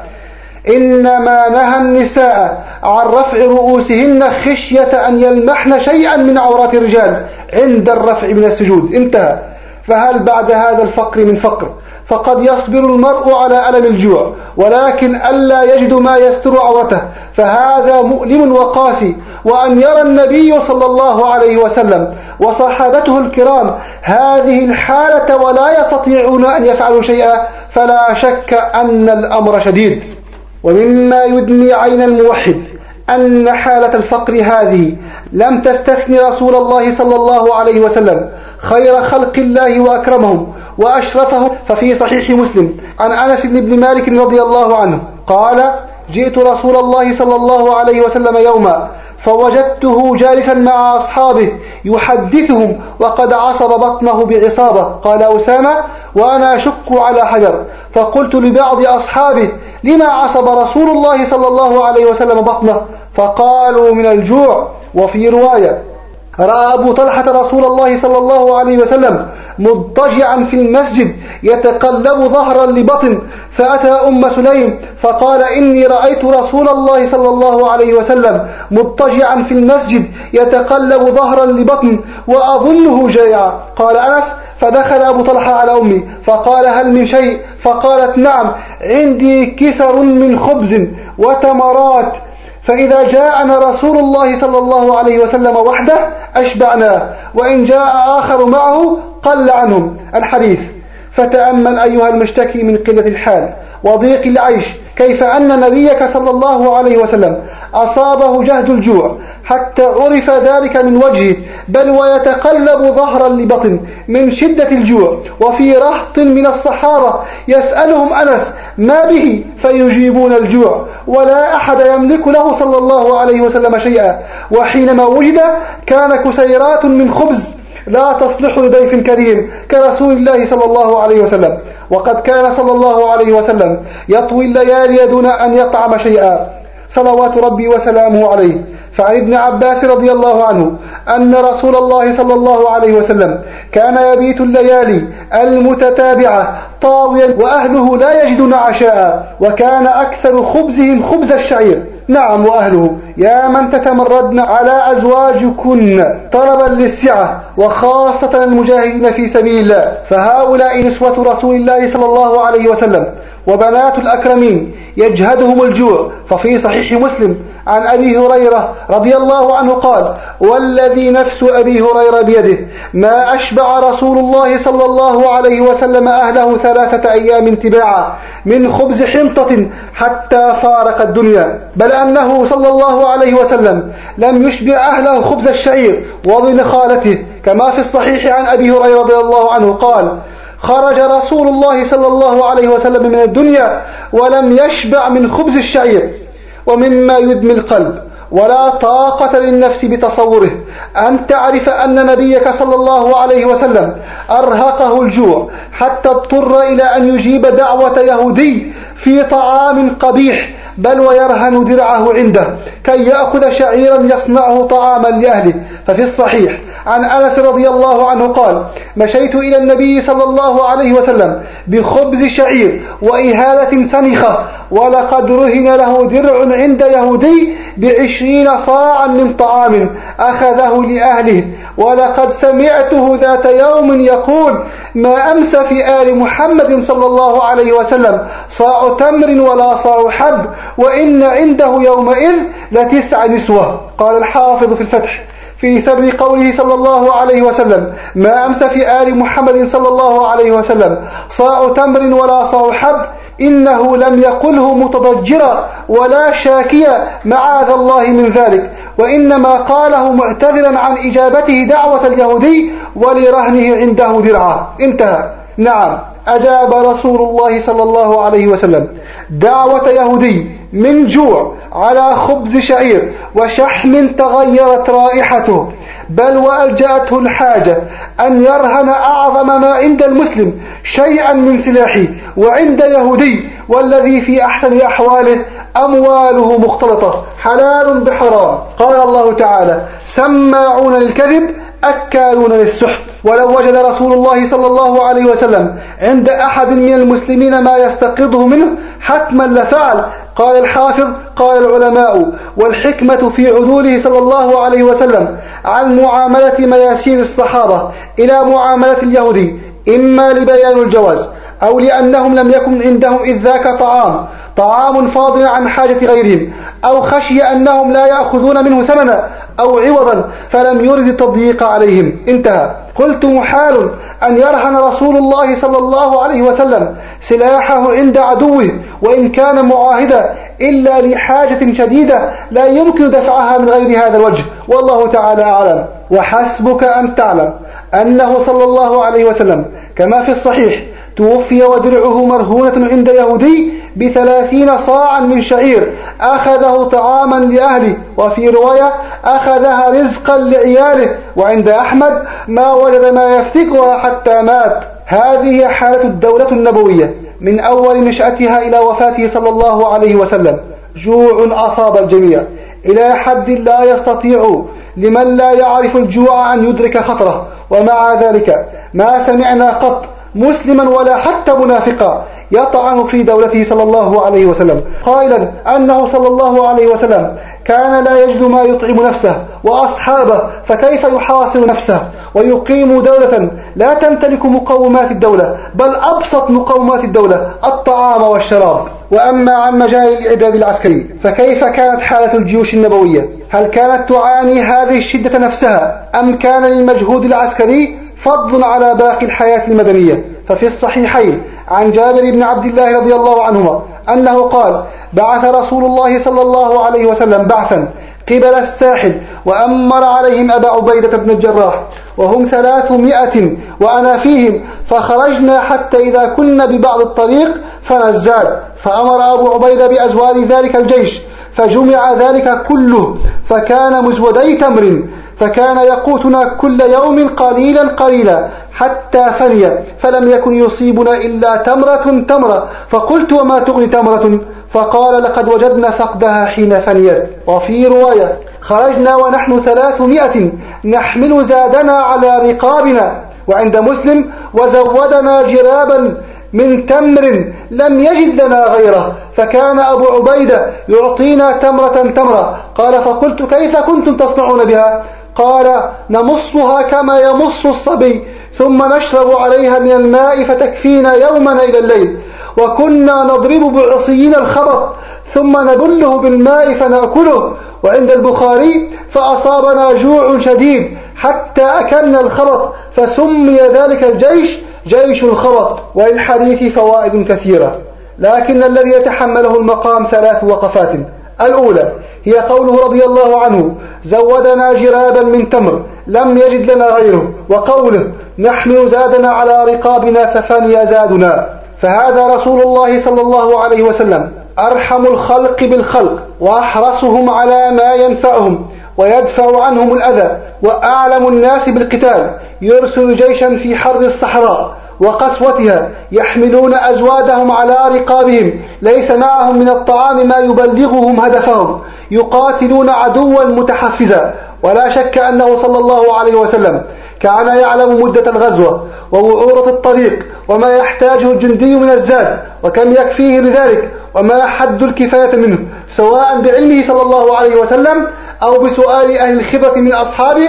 F: إنما نهى النساء عن رفع رؤوسهن خشية أن يلمحن شيئا من عورات الرجال عند الرفع من السجود. انتهى. فهل بعد هذا الفقر من فقر؟ فقد يصبر المرء على ألم الجوع ولكن ألا يجد ما يستر عورته، فهذا مؤلم وقاسي. وأن يرى النبي صلى الله عليه وسلم وصحابته الكرام هذه الحالة ولا يستطيعون أن يفعلوا شيئا، فلا شك أن الأمر شديد. ومما يدمي عين الموحد أن حالة الفقر هذه لم تستثني رسول الله صلى الله عليه وسلم خير خلق الله وأكرمهم وأشرفهم. ففي صحيح مسلم عن أنس بن مالك رضي الله عنه قال جئت رسول الله صلى الله عليه وسلم يوما فوجدته جالسا مع أصحابه يحدثهم وقد عصب بطنه بعصابة. قال أسامة وأنا أشك على حجر، فقلت لبعض أصحابه لما عصب رسول الله صلى الله عليه وسلم بطنه؟ فقالوا من الجوع. وفي رواية رأى أبو طلحة رسول الله صلى الله عليه وسلم مضطجعا في المسجد يتقلب ظهرا لبطن، فأتى أم سليم فقال إني رأيت رسول الله صلى الله عليه وسلم مضطجعا في المسجد يتقلب ظهرا لبطن وأظنه جائعا. قال أنس فدخل أبو طلحة على أمي فقال هل من شيء؟ فقالت نعم عندي كسر من خبز وتمرات، فإذا جاءنا رسول الله صلى الله عليه وسلم وحده أشبعناه، وإن جاء آخر معه قل عنهم. الحديث. فتأمل أيها المشتكي من قلة الحال وضيق العيش كيف أن نبيك صلى الله عليه وسلم أصابه جهد الجوع حتى عرف ذلك من وجهه، بل ويتقلب ظهرا لبطن من شدة الجوع. وفي رهط من الصحابة يسألهم أنس ما به فيجيبون الجوع، ولا أحد يملك له صلى الله عليه وسلم شيئا. وحينما وجد كان كسيرات من خبز لا تصلح لضيف كريم كرسول الله صلى الله عليه وسلم، وقد كان صلى الله عليه وسلم يطوي الليالي دون أن يطعم شيئا صلوات ربي وسلامه عليه. فعن ابن عباس رضي الله عنه أن رسول الله صلى الله عليه وسلم كان يبيت الليالي المتتابعة طاويا وأهله لا يجدون عشاء، وكان أكثر خبزهم خبز الشعير. نعم وأهله يا من تتمردن على أزواجكن طلبا للسعة، وخاصة المجاهدين في سبيل الله، فهؤلاء نسوة رسول الله صلى الله عليه وسلم وبنات الأكرمين يجهدهم الجوع. ففي صحيح مسلم عن أبي هريرة رضي الله عنه قال والذي نفس أبي هريرة بيده ما أشبع رسول الله صلى الله عليه وسلم أهله ثلاثة أيام تباعا من خبز حنطة حتى فارق الدنيا، بل أنه صلى الله عليه وسلم لم يشبع أهله خبز الشعير ومن خالته، كما في الصحيح عن أبي هريرة رضي الله عنه قال خرج رسول الله صلى الله عليه وسلم من الدنيا ولم يشبع من خبز الشعير. ومما يدمي القلب ولا طاقة للنفس بتصوره أن تعرف أن نبيك صلى الله عليه وسلم أرهقه الجوع حتى اضطر إلى أن يجيب دعوة يهودي في طعام قبيح بل ويرهن درعه عنده كي يأخذ شعيرا يصنعه طعاما لأهله. ففي الصحيح عن أنس رضي الله عنه قال: مشيت إلى النبي صلى الله عليه وسلم بخبز شعير وإهالة سنخة، ولقد رهن له درع عند يهودي بعشرين صاعا من طعام أخذه لأهله، ولقد سمعته ذات يوم يقول: ما أمس في آل محمد صلى الله عليه وسلم صاع تمر ولا صاع حب، وإن عنده يومئذ لتسع نسوة. قال الحافظ في الفتح في سبب قوله صلى الله عليه وسلم: ما أمس في آل محمد صلى الله عليه وسلم صاع تمر ولا صاع حب، إنه لم يقله متضجرا ولا شاكيا معاذ الله من ذلك، وإنما قاله معتذرا عن إجابته دعوة اليهودي ولرهنه عنده درعه. انتهى. نعم، أجاب رسول الله صلى الله عليه وسلم دعوة يهودي من جوع على خبز شعير وشحم تغيرت رائحته، بل وألجأته الحاجة أن يرهن أعظم ما عند المسلم شيئا من سلاحه وعند يهودي، والذي في أحسن أحواله أمواله مختلطة حلال بحرام. قال الله تعالى: سماعون للكذب أكالون للسحت. ولو وجد رسول الله صلى الله عليه وسلم عند أحد من المسلمين ما يستقرضه منه حتما لفعل. قال الحافظ: قال العلماء: والحكمة في عدوله صلى الله عليه وسلم عن معاملة مياسير الصحابة إلى معاملة اليهودي إما لبيان الجواز، أو لأنهم لم يكن عندهم إذ ذاك طعام طعام فاضل عن حاجة غيرهم، أو خشي أنهم لا يأخذون منه ثمنا أو عوضا فلم يرد التضييق عليهم. انتهى. قلت: محال أن يرهن رسول الله صلى الله عليه وسلم سلاحه عند عدوه وإن كان معاهدا إلا لحاجة شديدة لا يمكن دفعها من غير هذا الوجه، والله تعالى أعلم. وحسبك أن تعلم أنه صلى الله عليه وسلم كما في الصحيح توفي ودرعه مرهونة عند يهودي بثلاثين صاعا من شعير أخذه طعاما لأهله، وفي رواية أخذها رزقا لعياله، وعند أحمد ما وجد ما يفتقها حتى مات. هذه حالة الدولة النبوية من أول نشأتها إلى وفاته صلى الله عليه وسلم. جوع أصاب الجميع إلى حد لا يستطيع لمن لا يعرف الجوع أن يدرك خطره، ومع ذلك ما سمعنا قط مسلما ولا حتى منافقا يطعن في دولته صلى الله عليه وسلم قائلا أنه صلى الله عليه وسلم كان لا يجد ما يطعم نفسه وأصحابه، فكيف يحاصر نفسه ويقيم دولة لا تمتلك مقومات الدولة، بل أبسط مقومات الدولة الطعام والشراب. وأما عن مجال الإعداد العسكري فكيف كانت حالة الجيوش النبوية؟ هل كانت تعاني هذه الشدة نفسها أم كان للمجهود العسكري فضل على باقي الحياة المدنية؟ ففي الصحيحين عن جابر بن عبد الله رضي الله عنهما أنه قال: بعث رسول الله صلى الله عليه وسلم بعثا قبل الساحل وأمر عليهم أبا عبيدة بن الجراح وهم ثلاثمائة وأنا فيهم، فخرجنا حتى إذا كنا ببعض الطريق فنزاد، فأمر أبو عبيدة بأزوال ذلك الجيش فجمع ذلك كله فكان مزودي تمر، فكان يقوتنا كل يوم قليلا قليلا حتى فني، فلم يكن يصيبنا إلا تمرة تمرة. فقلت: وما تغني تمرة؟ فقال: لقد وجدنا فقدها حين فنيت. وفي رواية: خرجنا ونحن ثلاثمائة نحمل زادنا على رقابنا. وعند مسلم: وزودنا جرابا من تمر لم يجد لنا غيره، فكان أبو عبيدة يعطينا تمرة تمرة. قال: فقلت: كيف كنتم تصنعون بها؟ قال: نمصها كما يمص الصبي ثم نشرب عليها من الماء فتكفينا يومنا إلى الليل، وكنا نضرب بعصينا الخبط ثم نبله بالماء فنأكله. وعند البخاري: فأصابنا جوع شديد حتى أكلنا الخبط فسمي ذلك الجيش جيش الخبط. وللحديث فوائد كثيرة، لكن الذي يتحمله المقام ثلاث وقفات. الأولى هي قوله رضي الله عنه: زودنا جرابا من تمر لم يجد لنا غيره، وقوله: نحمل زادنا على رقابنا ففني زادنا. فهذا رسول الله صلى الله عليه وسلم أرحم الخلق بالخلق وأحرصهم على ما ينفعهم ويدفع عنهم الأذى، وأعلم الناس بالقتال، يرسل جيشا في حر الصحراء وقسوتها يحملون أزوادهم على رقابهم، ليس معهم من الطعام ما يبلغهم هدفهم، يقاتلون عدوا متحفزا. ولا شك أنه صلى الله عليه وسلم كان يعلم مدة الغزوة ووعورة الطريق وما يحتاجه الجندي من الزاد وكم يكفيه لذلك وما حد الكفاية منه، سواء بعلمه صلى الله عليه وسلم أو بسؤال أهل الخبرة من أصحابه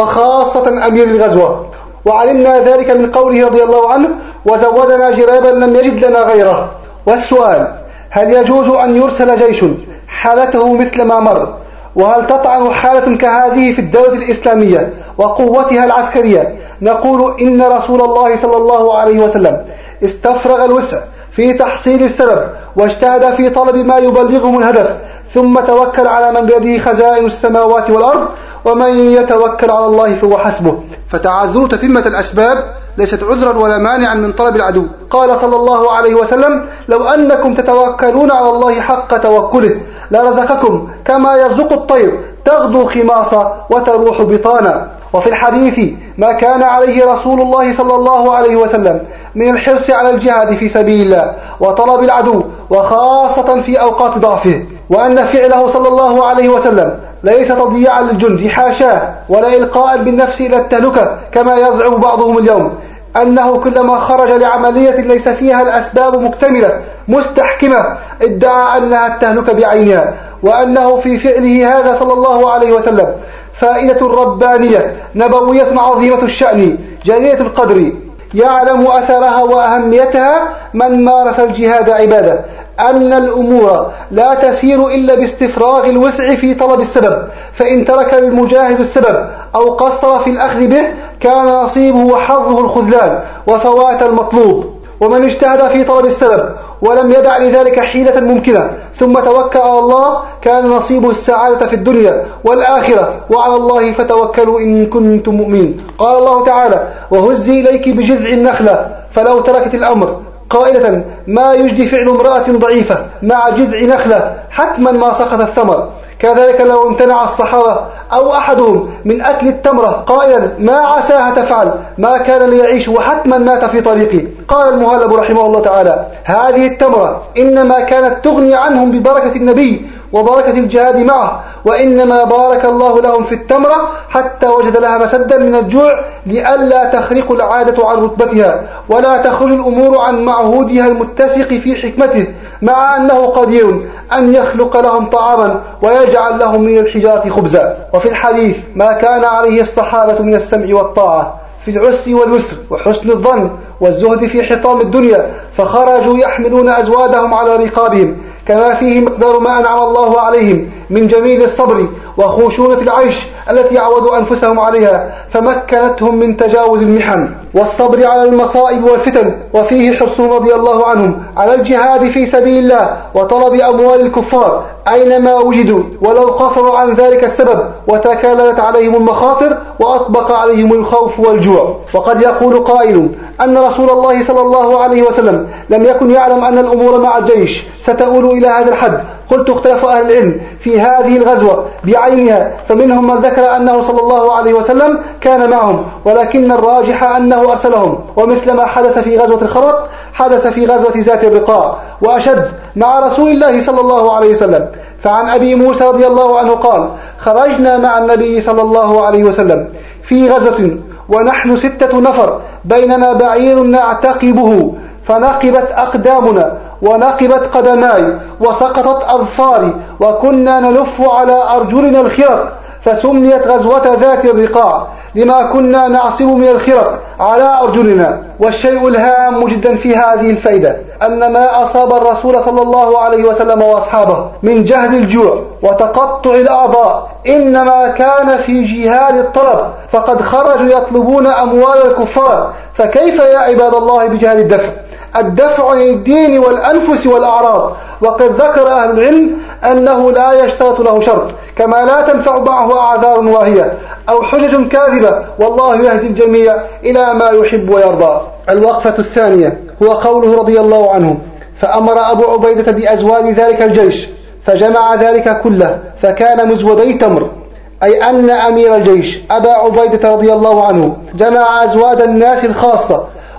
F: وخاصة أمير الغزوة. وعلمنا ذلك من قوله رضي الله عنه: وزودنا جرابا لم يجد لنا غيره. والسؤال: هل يجوز أن يرسل جيش حالته مثل ما مر؟ وهل تطعن حالة كهذه في الدولة الإسلامية وقوتها العسكرية؟ نقول إن رسول الله صلى الله عليه وسلم استفرغ الوسع في تحصيل السبب واجتهد في طلب ما يبلغهم الهدف، ثم توكل على من بيده خزائن السماوات والأرض، ومن يتوكل على الله فهو حسبه. فتعذر تتمة الأسباب ليست عذرا ولا مانعا من طلب العدو. قال صلى الله عليه وسلم: لو أنكم تتوكلون على الله حق توكله لرزقكم كما يرزق الطير تغدو خماصا وتروح بطانا. وفي الحديث ما كان عليه رسول الله صلى الله عليه وسلم من الحرص على الجهاد في سبيل الله وطلب العدو وخاصة في أوقات ضعفه، وأن فعله صلى الله عليه وسلم ليس تضييعا للجند حاشاه ولا إلقاء بالنفس إلى التهلكة كما يزعم بعضهم اليوم، أنه كلما خرج لعملية ليس فيها الأسباب مكتملة مستحكمة ادعى أنها التهلكة بعينها، وأنه في فعله هذا صلى الله عليه وسلم فائدة ربانية نبوية عظيمة الشأن جليلة القدر يعلم أثرها وأهميتها من مارس الجهاد عبادة، أن الأمور لا تسير إلا باستفراغ الوسع في طلب السبب، فإن ترك المجاهد السبب أو قصر في الأخذ به كان نصيبه وحظه الخذلان وفوات المطلوب. ومن اجتهد في طلب السبب ولم يدع لذلك حيلة ممكنة ثم توكل على الله كان نصيبه السعادة في الدنيا والآخرة، وعلى الله فتوكلوا إن كنتم مؤمنين. قال الله تعالى: وهزي إليك بجذع النخلة فلو تركت الأمر قائلة ما يجدي فعل امرأة ضعيفة مع جذع نخلة حتما ما سقط الثمر. كذلك لو امتنع الصحابة أو أحدهم من أكل التمرة قائلا ما عساها تفعل ما كان ليعيش وحتما مات في طريقه. قال المهلب رحمه الله تعالى: هذه التمرة إنما كانت تغني عنهم ببركة النبي وبركة الجهاد معه، وإنما بارك الله لهم في التمرة حتى وجد لها مسدا من الجوع لئلا تخرق العادة عن رتبتها ولا تخرج الأمور عن معهودها المتسق في حكمته، مع أنه قدير أن يخلق لهم طعاما ويجعل لهم من الحجارة خبزا. وفي الحديث ما كان عليه الصحابة من السمع والطاعة في العسر واليسر وحسن الظن والزهد في حطام الدنيا، فخرجوا يحملون أزوادهم على رقابهم، كما فيه مقدار ما أنعم الله عليهم من جميل الصبر وخشونة العيش التي عودوا أنفسهم عليها، فمكنتهم من تجاوز المحن والصبر على المصائب والفتن. وفيه حرصهم رضي الله عنهم على الجهاد في سبيل الله وطلب أموال الكفار أينما وجدوا ولو قصروا عن ذلك السبب وتكالت عليهم المخاطر وأطبق عليهم الخوف والجوع. وقد يقول قائل أن رسول الله صلى الله عليه وسلم لم يكن يعلم أن الأمور مع الجيش ستؤول إلى هذا الحد. قلت اختلف أهل العلم في هذه الغزوة بعينها، فمنهم من ذكر أنه صلى الله عليه وسلم كان معهم، ولكن الراجح أنه أرسلهم، ومثل ما حدث في غزوة الخرق حدث في غزوة ذات الرقاع وأشد مع رسول الله صلى الله عليه وسلم. فعن أبي موسى رضي الله عنه قال: خرجنا مع النبي صلى الله عليه وسلم في غزوة ونحن ستة نفر بيننا بعير نعتقبه، فنقبت أقدامنا ونقبت قدماي وسقطت أظفاري وكنا نلف على أرجلنا الخرق، فسميت غزوة ذات الرقاع لما كنا نعصب من الخرق على أرجلنا. والشيء الهام جدا في هذه الفائدة أن ما أصاب الرسول صلى الله عليه وسلم وأصحابه من جهد الجوع وتقطع الأعضاء إنما كان في جهاد الطلب، فقد خرجوا يطلبون أموال الكفار، فكيف يا عباد الله بجهاد الدفع؟ الدفع عن الدين والأنفس والأعراض. وقد ذكر أهل العلم أنه لا يشترط له شرط، كما لا تنفع معه أعذار واهية أو حجج كاذبة، والله يهدي الجميع إلى ما يحب ويرضى. الوقفة الثانية هو قوله رضي الله عنه: فأمر أبو عبيدة بأزواد ذلك الجيش فجمع ذلك كله فكان مزودي تمر، أي أن أمير الجيش أبا عبيدة رضي الله عنه جمع أزواد الناس الخاصة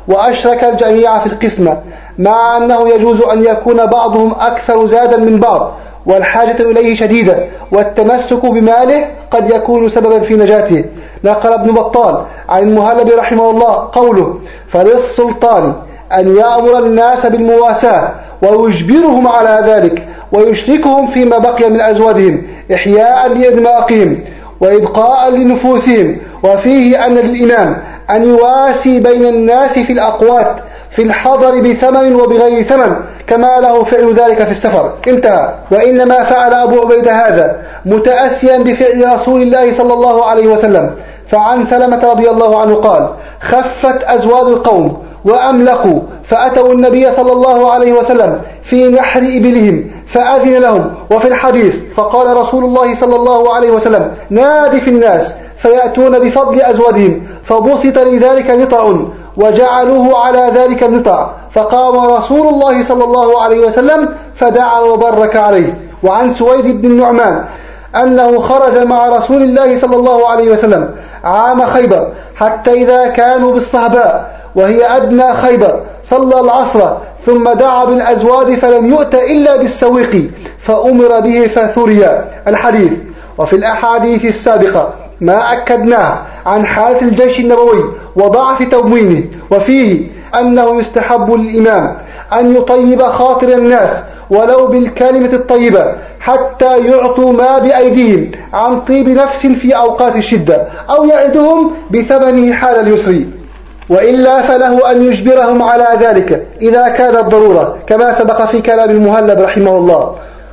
F: وأشرك الجميع في القسمة، مع أنه يجوز أن يكون بعضهم أكثر زادا من بعض والحاجة إليه شديدة، والتمسك بماله قد يكون سببا في نجاته. نقل ابن بطال عن المهلب رحمه الله قوله: فللسلطان أن يأمر الناس بالمواساة ويجبرهم على ذلك ويشركهم فيما بقي من أزواجهم إحياء لإدماقهم وإبقاء لنفوسهم. وفيه أن للإمام أن يواسي بين الناس في الأقوات في الحضر بثمن وبغير ثمن، كما له فعل ذلك في السفر. انتهى. وإنما فعل أبو عبيدة هذا متأسيا بفعل رسول الله صلى الله عليه وسلم. فعن سلمة رضي الله عنه قال: خفت أزواج القوم وأملقوا فأتوا النبي صلى الله عليه وسلم في نحر إبلهم فأذن لهم. وفي الحديث: فقال رسول الله صلى الله عليه وسلم: نادي في الناس فيأتون بفضل أزواجهم، فبسط لذلك نطع وجعلوه على ذلك النطع، فقام رسول الله صلى الله عليه وسلم فدعا وبرك عليه. وعن سويد بن النعمان أنه خرج مع رسول الله صلى الله عليه وسلم عام خيبر حتى إذا كانوا بالصهباء وهي أدنى خيبر صلى العصر ثم دعا بالأزواج فلم يؤت إلا بالسويق فأمر به فثريا. الحديث. وفي الأحاديث السابقة ما أكدناه عن حالة الجيش النبوي وضعف تموينه، وفيه أنه يستحب للإمام أن يطيب خاطر الناس ولو بالكلمة الطيبة حتى يعطوا ما بأيديهم عن طيب نفس في أوقات الشدة، أو يعدهم بثمنه حال اليسر، وإلا فله أن يجبرهم على ذلك إذا كانت ضرورة، كما سبق في كلام المهلب رحمه الله.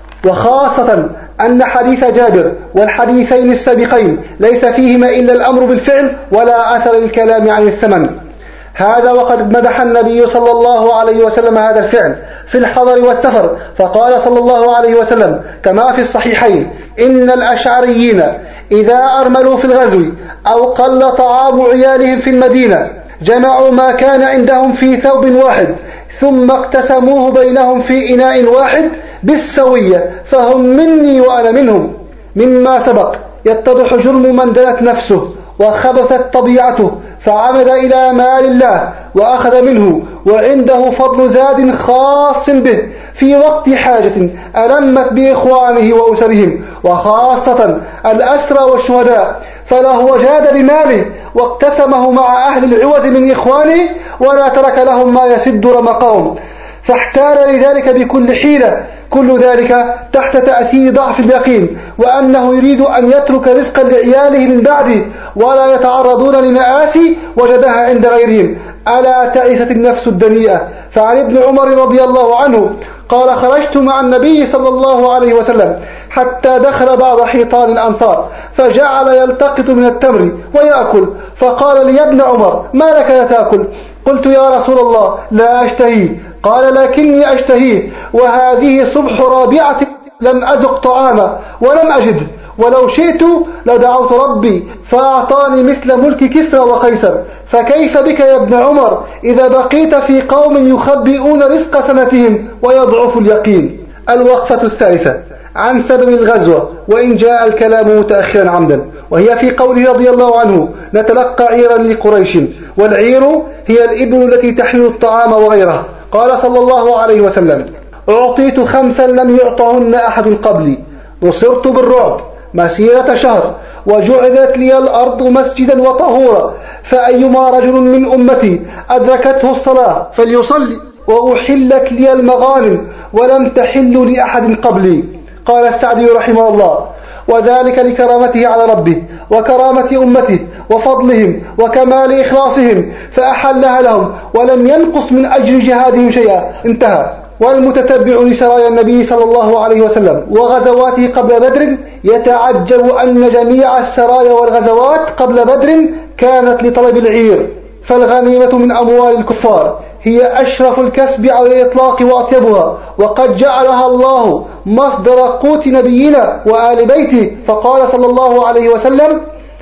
F: وخاصة أن حديث جابر والحديثين السابقين ليس فيهما إلا الأمر بالفعل ولا أثر الكلام عن الثمن. هذا وقد مدح النبي صلى الله عليه وسلم هذا الفعل في الحضر والسفر، فقال صلى الله عليه وسلم كما في الصحيحين: إن الأشعريين إذا أرملوا في الغزو أو قل طعام عيالهم في المدينة جمعوا ما كان عندهم في ثوب واحد ثم اقتسموه بينهم في إناء واحد بالسوية، فهم مني وأنا منهم. مما سبق يتضح جرم من دنت نفسه وخبثت طبيعته فعمد إلى مال الله وأخذ منه وعنده فضل زاد خاص به في وقت حاجة ألمت بإخوانه وأسرهم، وخاصة الأسرى والشهداء، فله جاد بماله واقتسمه مع أهل العوز من إخوانه ولا ترك لهم ما يسد رمقهم، فاحتال لذلك بكل حيلة. كل ذلك تحت تأثير ضعف اليقين وأنه يريد أن يترك رزقا لعياله من بعده ولا يتعرضون لمآسي وجدها عند غيرهم. ألا تعست النفس الدنيئة. فعن ابن عمر رضي الله عنه قال: خرجت مع النبي صلى الله عليه وسلم حتى دخل بعض حيطان الأنصار فجعل يلتقط من التمر ويأكل، فقال لي: يا ابن عمر ما لك لا تأكل؟ قلت: يا رسول الله لا أشتهيه. قال: لكني أشتهيه وهذه صبح رابعة لم أذق طعاما ولم أجد، ولو شئت لدعوت ربي فأعطاني مثل ملك كسرى وقيصر، فكيف بك يا ابن عمر إذا بقيت في قوم يخبئون رزق سنتهم ويضعف اليقين. الوقفة الثالثة عن سبب الغزوة وإن جاء الكلام متأخرا عمدا، وهي في قوله رضي الله عنه: نتلقى عيرا لقريش، والعير هي الإبل التي تحمل الطعام وغيره. قال صلى الله عليه وسلم: أعطيت خمسا لم يعطهن أحد قبلي، نصرت بالرعب مسيرة شهر، وجعلت لي الأرض مسجدا وطهورا، فأيما رجل من أمتي أدركته الصلاة فليصلي، وأحلت لي المغانم ولم تحل لأحد قبلي. قال السعدي رحمه الله: وذلك لكرامته على ربه وكرامة أمته وفضلهم وكمال إخلاصهم فأحلها لهم ولم ينقص من أجر جهادهم شيئا. انتهى. والمتتبع لسرايا النبي صلى الله عليه وسلم وغزواته قبل بدر يتعجب أن جميع السرايا والغزوات قبل بدر كانت لطلب العير، فالغنيمة من أموال الكفار هي أشرف الكسب على الإطلاق وأطيبها، وقد جعلها الله مصدر قوت نبينا وآل بيته، فقال صلى الله عليه وسلم: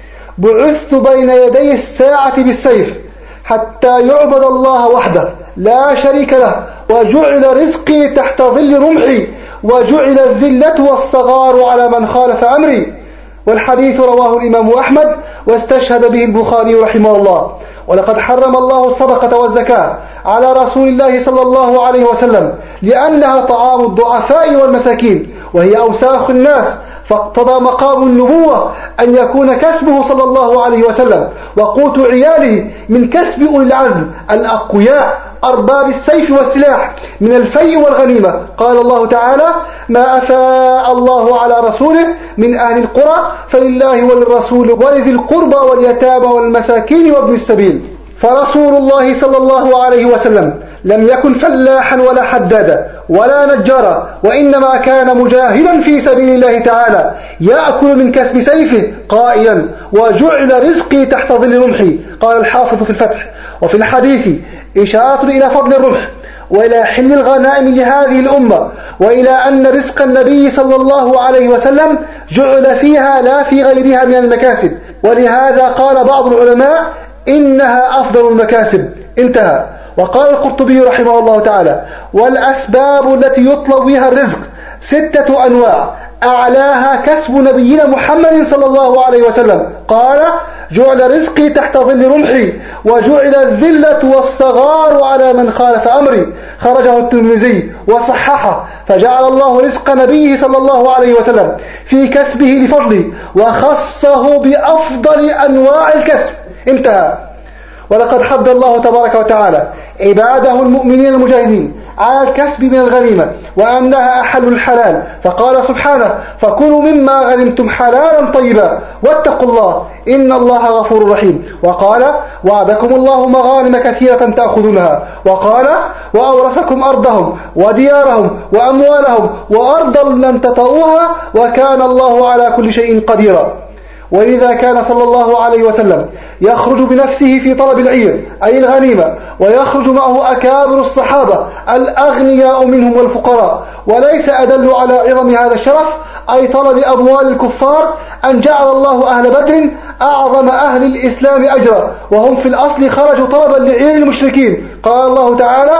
F: بعثت بين يدي الساعة بالسيف حتى يعبد الله وحده لا شريك له، وجعل رزقي تحت ظل رمحي، وجعل الذلة والصغار على من خالف أمري. والحديث رواه الإمام أحمد واستشهد به البخاري رحمه الله. ولقد حرم الله الصدقة والزكاة على رسول الله صلى الله عليه وسلم لأنها طعام الضعفاء والمساكين وهي أوساخ الناس، فاقتضى مقام النبوة أن يكون كسبه صلى الله عليه وسلم وقوت عياله من كسب أولي العزم الأقوياء أرباب السيف والسلاح من الفيء والغنيمة. قال الله تعالى: ما أفاء الله على رسوله من أهل القرى فلله وللرسول ولذي القربى واليتامى والمساكين وابن السبيل. فرسول الله صلى الله عليه وسلم لم يكن فلاحا ولا حدادا ولا نجارا، وإنما كان مجاهدا في سبيل الله تعالى يأكل من كسب سيفه قائلا: وجعل رزقي تحت ظل رمحي. قال الحافظ في الفتح. وفي الحديث إشارة إلى فضل الرمح وإلى حل الغنائم لهذه الأمة، وإلى أن رزق النبي صلى الله عليه وسلم جعل فيها لا في غيرها من المكاسب، ولهذا قال بعض العلماء: إنها أفضل المكاسب. انتهى. وقال القرطبي رحمه الله تعالى: والأسباب التي يطلب بها الرزق ستة أنواع، أعلاها كسب نبينا محمد صلى الله عليه وسلم. قال: جعل رزقي تحت ظل رمحي وجعل الذلة والصغار على من خالف أمري. خرجه الترمذي وصححه. فجعل الله رزق نبيه صلى الله عليه وسلم في كسبه لفضله وخصه بأفضل أنواع الكسب. انتهى. ولقد حض الله تبارك وتعالى عباده المؤمنين المجاهدين على الكسب من الغنيمة وأنها أحل الحلال، فقال سبحانه: فكلوا مما غنمتم حلالا طيبا واتقوا الله إن الله غفور رحيم. وقال: وعدكم الله مغانم كثيرة تأخذونها. وقال: وأورثكم أرضهم وديارهم وأموالهم وأرضا لم تطئوها وكان الله على كل شيء قديرا. ولذا كان صلى الله عليه وسلم يخرج بنفسه في طلب العير أي الغنيمة، ويخرج معه أكابر الصحابة الأغنياء منهم والفقراء. وليس أدل على عظم هذا الشرف أي طلب أموال الكفار أن جعل الله أهل بدر أعظم أهل الإسلام أجرا، وهم في الأصل خرجوا طلبا لعير المشركين. قال الله تعالى: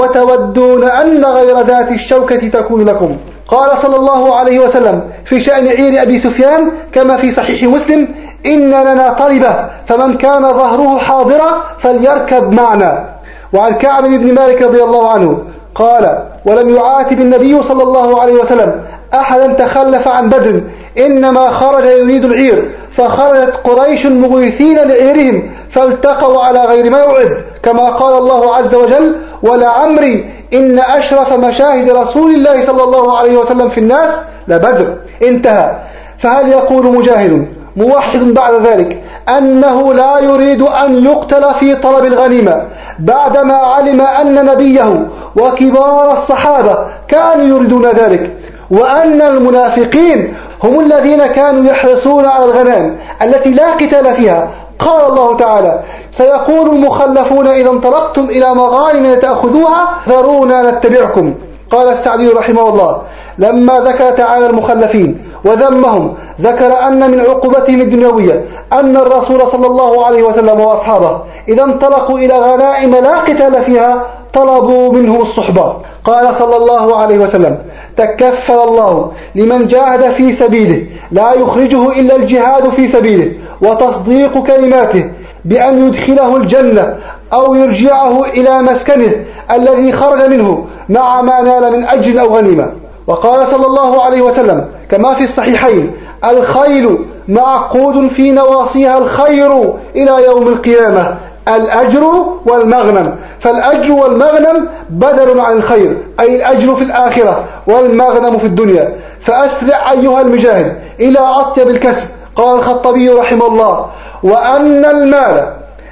F: وتودون أن غير ذات الشوكة تكون لكم. قال صلى الله عليه وسلم في شأن عير أبي سفيان كما في صحيح مسلم: إن لنا طلبة فمن كان ظهره حاضرا فليركب معنا. وعن كعب بن مالك رضي الله عنه قال: ولم يعاتب النبي صلى الله عليه وسلم أحدا تخلف عن بدر، إنما خرج يريد العير، فخرجت قريش مغيثين لعيرهم فالتقوا على غير ما يوعد، كما قال الله عز وجل: ولعمري إن أشرف مشاهد رسول الله صلى الله عليه وسلم في الناس لبدر. انتهى. فهل يقول مجاهد موحد بعد ذلك أنه لا يريد أن يقتل في طلب الغنيمة بعدما علم أن نبيه وكبار الصحابة كانوا يريدون ذلك، وأن المنافقين هم الذين كانوا يحرصون على الغنائم التي لا قتال فيها؟ قال الله تعالى: سيقول المخلفون إذا انطلقتم إلى مغانم تأخذوها ذرونا نتبعكم. قال السعدي رحمه الله: لما ذكر تعالى المخلفين وذمهم ذكر أن من عقوبتهم الدنيوية أن الرسول صلى الله عليه وسلم وأصحابه إذا انطلقوا إلى غنائم لا قتال فيها طلبوا منهم الصحبة. قال صلى الله عليه وسلم: تكفل الله لمن جاهد في سبيله لا يخرجه إلا الجهاد في سبيله وتصديق كلماته بأن يدخله الجنة أو يرجعه إلى مسكنه الذي خرج منه مع ما نال من أجر أو غنيمة. وقال صلى الله عليه وسلم كما في الصحيحين: الخيل معقود في نواصيها الخير إلى يوم القيامة، الأجر والمغنم. فالأجر والمغنم بدل عن الخير، أي الأجر في الآخرة والمغنم في الدنيا. فأسرع أيها المجاهد إلى أطيب الكسب. قال الخطبي رحمه الله: وأن المال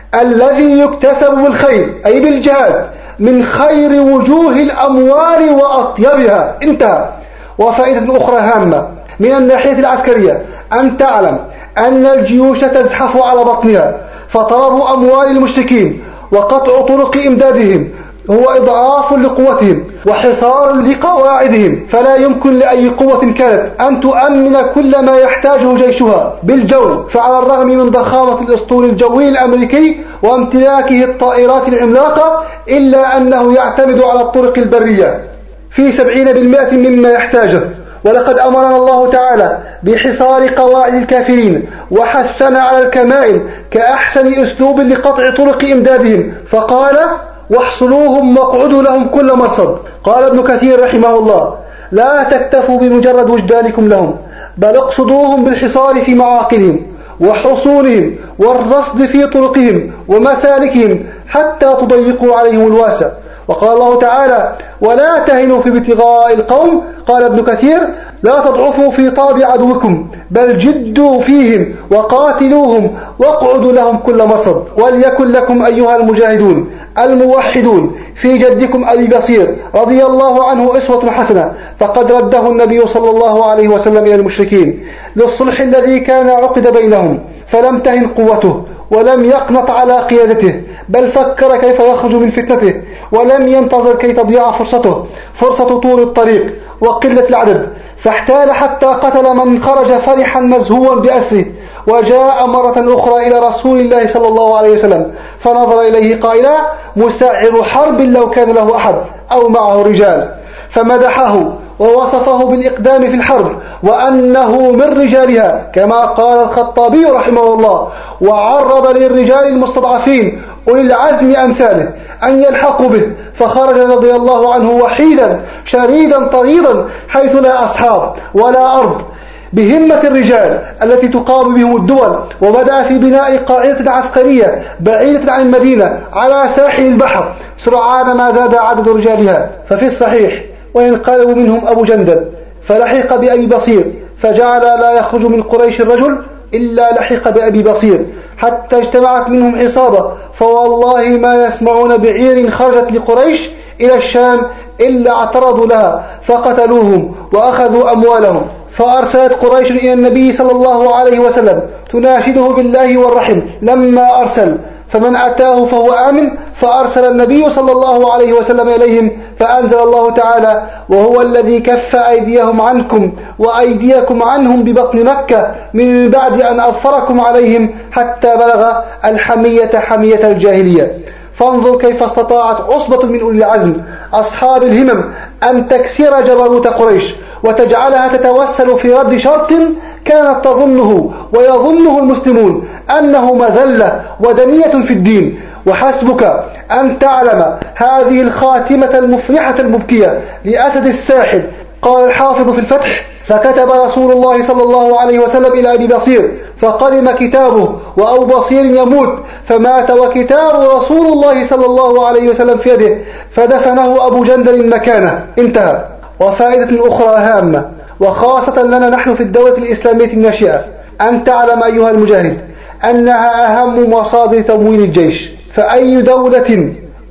F: الذي يكتسب بالخير أي بالجهاد من خير وجوه الأموال وأطيبها. انتهى. وفائدة أخرى هامة من الناحية العسكرية أن تعلم أن الجيوش تزحف على بطنها، فطلب أموال المشركين وقطع طرق إمدادهم هو إضعاف لقوتهم وحصار لقواعدهم، فلا يمكن لأي قوة كانت أن تؤمن كل ما يحتاجه جيشها بالجو. فعلى الرغم من ضخامة الأسطول الجوي الأمريكي وامتلاكه الطائرات العملاقة إلا أنه يعتمد على الطرق البرية في سبعين بالمئة مما يحتاجه، ولقد أمرنا الله تعالى بحصار قواعد الكافرين وحثنا على الكمائن كأحسن أسلوب لقطع طرق إمدادهم، فقال: واحصلوهم واقعدوا لهم كل مرصد. قال ابن كثير رحمه الله: لا تكتفوا بمجرد وجدانكم لهم، بل اقصدوهم بالحصار في معاقلهم وحصونهم والرصد في طرقهم ومسالكهم حتى تضيقوا عليهم الواسع. وقال الله تعالى: ولا تهنوا في ابتغاء القوم. قال ابن كثير: لا تضعفوا في طلب عدوكم، بل جدوا فيهم وقاتلوهم واقعدوا لهم كل مرصد. وليكن لكم أيها المجاهدون الموحدون في جدكم أبي بصير رضي الله عنه أسوة حسنة، فقد رده النبي صلى الله عليه وسلم إلى المشركين للصلح الذي كان عقد بينهم، فلم تهن قوته ولم يقنط على قيادته، بل فكر كيف يخرج من فتنته، ولم ينتظر كي تضيع فرصته فرصة طول الطريق وقلة العدد، فاحتال حتى قتل من خرج فرحا مزهوا بأسره، وجاء مرة أخرى إلى رسول الله صلى الله عليه وسلم فنظر إليه قائلا: مسعر حرب لو كان له أحد أو معه رجال، فمدحه ووصفه بالإقدام في الحرب وأنه من رجالها كما قال الخطابي رحمه الله، وعرض للرجال المستضعفين أولي العزم أمثاله أن يلحقوا به، فخرج رضي الله عنه وحيدا شريدا طريدا حيث لا أصحاب ولا أرض، بهمة الرجال التي تقام بهم الدول، وبدأ في بناء قاعدة عسكرية بعيدة عن المدينة على ساحل البحر سرعان ما زاد عدد رجالها. ففي الصحيح: وينقلب منهم أبو جندل فلحق بأبي بصير، فجعل لا يخرج من قريش الرجل إلا لحق بأبي بصير، حتى اجتمعت منهم عصابة، فوالله ما يسمعون بعير خرجت لقريش إلى الشام إلا اعترضوا لها فقتلوهم وأخذوا أموالهم. فأرسلت قريش إلى النبي صلى الله عليه وسلم تناشده بالله والرحم لما أرسل، فمن أتاه فهو آمن، فأرسل النبي صلى الله عليه وسلم إليهم، فأنزل الله تعالى: وهو الذي كف أيديهم عنكم وأيديكم عنهم ببطن مكة من بعد أن أظفركم عليهم حتى بلغ الحمية حمية الجاهلية. فانظر كيف استطاعت عصبة من أولي العزم أصحاب الهمم أن تكسر جبروت قريش وتجعلها تتوسل في رد شرط كانت تظنه ويظنه المسلمون أنه مذلة ودنية في الدين. وحسبك أن تعلم هذه الخاتمة المفرحة المبكية لأسد الساحل. قال الحافظ في الفتح: فكتب رسول الله صلى الله عليه وسلم إلى أبي بصير فقدم كتابه وأبو بصير يموت، فمات وكتاب رسول الله صلى الله عليه وسلم في يده، فدفنه أبو جندل مكانه. انتهى. وفائدة أخرى هامة وخاصة لنا نحن في الدولة الإسلامية الناشئة، أن تعلم أيها المجاهد أنها أهم مصادر تمويل الجيش، فأي دولة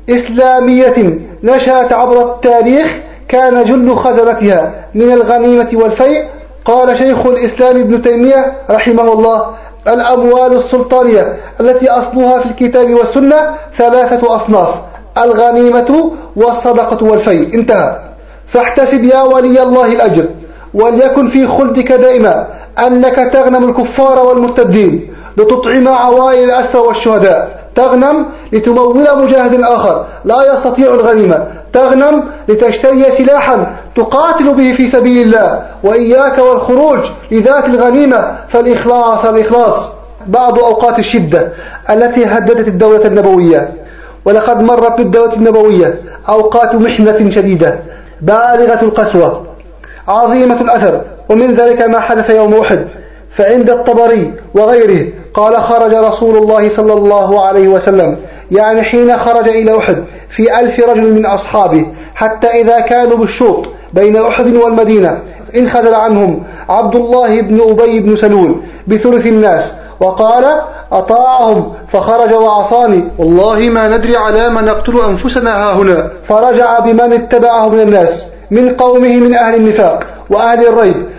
F: إسلامية نشأت عبر التاريخ كان جل خزنتها من الغنيمة والفيء. قال شيخ الإسلام ابن تيمية رحمه الله: الأموال السلطانية التي أصلها في الكتاب والسنة ثلاثة أصناف: الغنيمة والصدقة والفيء. انتهى. فاحتسب يا ولي الله الأجر، وليكن في خلدك دائما أنك تغنم الكفار والمرتدين لتطعم عوائل الأسرى والشهداء، تغنم لتمول مجاهد آخر لا يستطيع الغنيمة، تغنم لتشتري سلاحا تقاتل به في سبيل الله، وإياك والخروج لذات الغنيمة، فالإخلاص الإخلاص. بعض أوقات الشدة التي هددت الدولة النبوية، ولقد مرت بالدولة النبوية أوقات محنة شديدة بالغة القسوة عظيمة الأثر، ومن ذلك ما حدث يوم أحد. فعند الطبري وغيره قال: خرج رسول الله صلى الله عليه وسلم، يعني حين خرج إلى أحد، في ألف رجل من أصحابه، حتى إذا كانوا بالشوط بين أحد والمدينة انخذل عنهم عبد الله بن أبي بن سلول بثلث الناس، وقال: أطاعهم فخرج وعصاني، والله ما ندري على ما نقتل أنفسنا ها هنا. فرجع بمن اتبعه من الناس من قومه من أهل النفاق وأهل الريب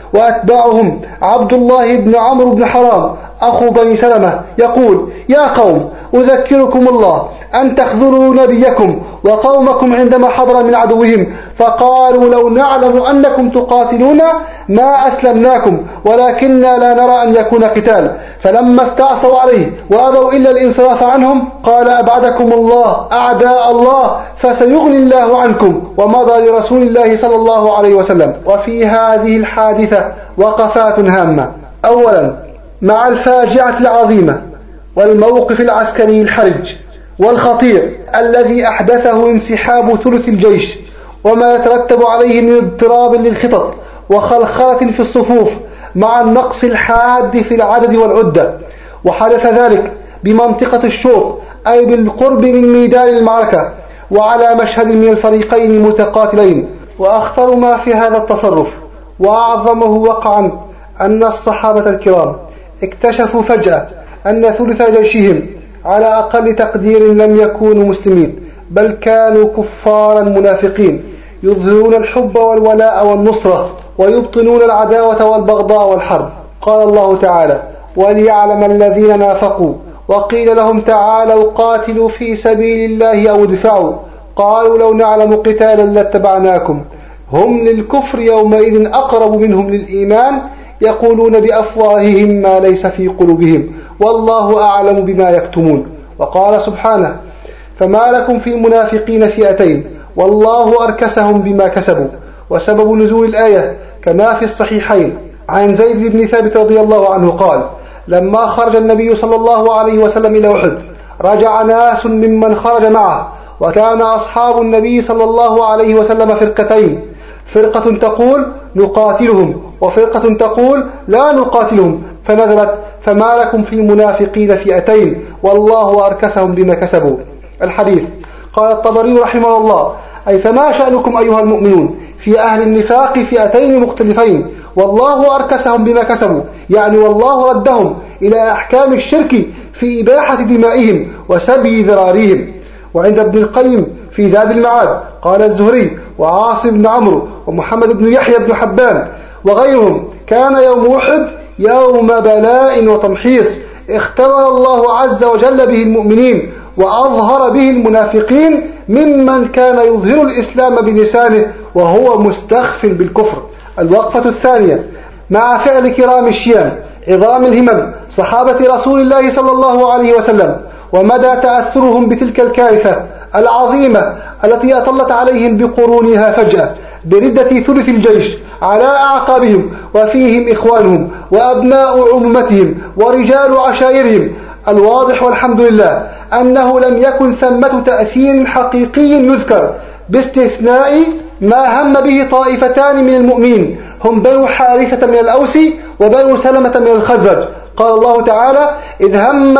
F: وأتباعهم عبد الله بن عمرو بن حرام أخو بني سلمة يقول: يا قوم أذكركم الله أن تخذلوا نبيكم وقومكم عندما حضر من عدوهم، فقالوا: لو نعلم أنكم تقاتلون ما أسلمناكم، ولكننا لا نرى أن يكون قتال. فلما استعصوا عليه وأبوا إلا الانصراف عنهم قال: أبعدكم الله أعداء الله فسيغني الله عنكم، ومضى لرسول الله صلى الله عليه وسلم. وفي هذه الحادثة وقفات هامة. أولا، مع الفاجعة العظيمة والموقف العسكري الحرج والخطير الذي أحدثه انسحاب ثلث الجيش وما يترتب عليه من اضطراب للخطط وخلخلة في الصفوف مع النقص الحاد في العدد والعدة، وحدث ذلك بمنطقة الشوط أي بالقرب من ميدان المعركة وعلى مشهد من الفريقين متقاتلين. وأخطر ما في هذا التصرف وأعظمه وقعا أن الصحابة الكرام اكتشفوا فجأة أن ثلث جيشهم على أقل تقدير لم يكونوا مسلمين، بل كانوا كفارا منافقين يظهرون الحب والولاء والنصرة ويبطنون العداوة والبغضاء والحرب. قال الله تعالى: وليعلم الذين نافقوا وقيل لهم تعالوا قاتلوا في سبيل الله أو ادفعوا قالوا لو نعلم قتالا لاتبعناكم هم للكفر يومئذ أقرب منهم للإيمان يقولون بأفواههم ما ليس في قلوبهم والله أعلم بما يكتمون. وقال سبحانه: فما لكم في المنافقين فئتين والله أركسهم بما كسبوا. وسبب نزول الآية كما في الصحيحين عن زيد بن ثابت رضي الله عنه قال: لما خرج النبي صلى الله عليه وسلم إلى أحد رجع ناس ممن خرج معه، وكان أصحاب النبي صلى الله عليه وسلم فرقتين، فرقة تقول نقاتلهم وفرقة تقول لا نقاتلهم، فنزلت: فما لكم في المنافقين فئتين والله أركسهم بما كسبوا. الحديث. قال الطبري رحمه الله: أي فما شأنكم أيها المؤمنون في أهل النفاق فئتين مختلفين والله أركسهم بما كسبوا، يعني والله ردهم إلى أحكام الشرك في إباحة دمائهم وسبي ذراريهم. وعند ابن القيم في زاد المعاد قال الزهري وعاصم بن عمرو ومحمد بن يحيى بن حبان وغيرهم: كان يوم أحد يوم بلاء وتمحيص اختبر الله عز وجل به المؤمنين وأظهر به المنافقين ممن كان يظهر الإسلام بلسانه وهو مستخف بالكفر. الوقفة الثانية مع فعل كرام الشيام عظام الهمم صحابة رسول الله صلى الله عليه وسلم ومدى تأثرهم بتلك الكارثة العظيمة التي أطلت عليهم بقرونها فجأة بردة ثلث الجيش على أعقابهم وفيهم إخوانهم وأبناء عمومتهم ورجال عشائرهم. الواضح والحمد لله أنه لم يكن ثمة تأثير حقيقي يذكر باستثناء ما هم به طائفتان من المؤمنين هم بنو حارثة من الأوس وبنو سلمة من الخزرج. قال الله تعالى: إذ همت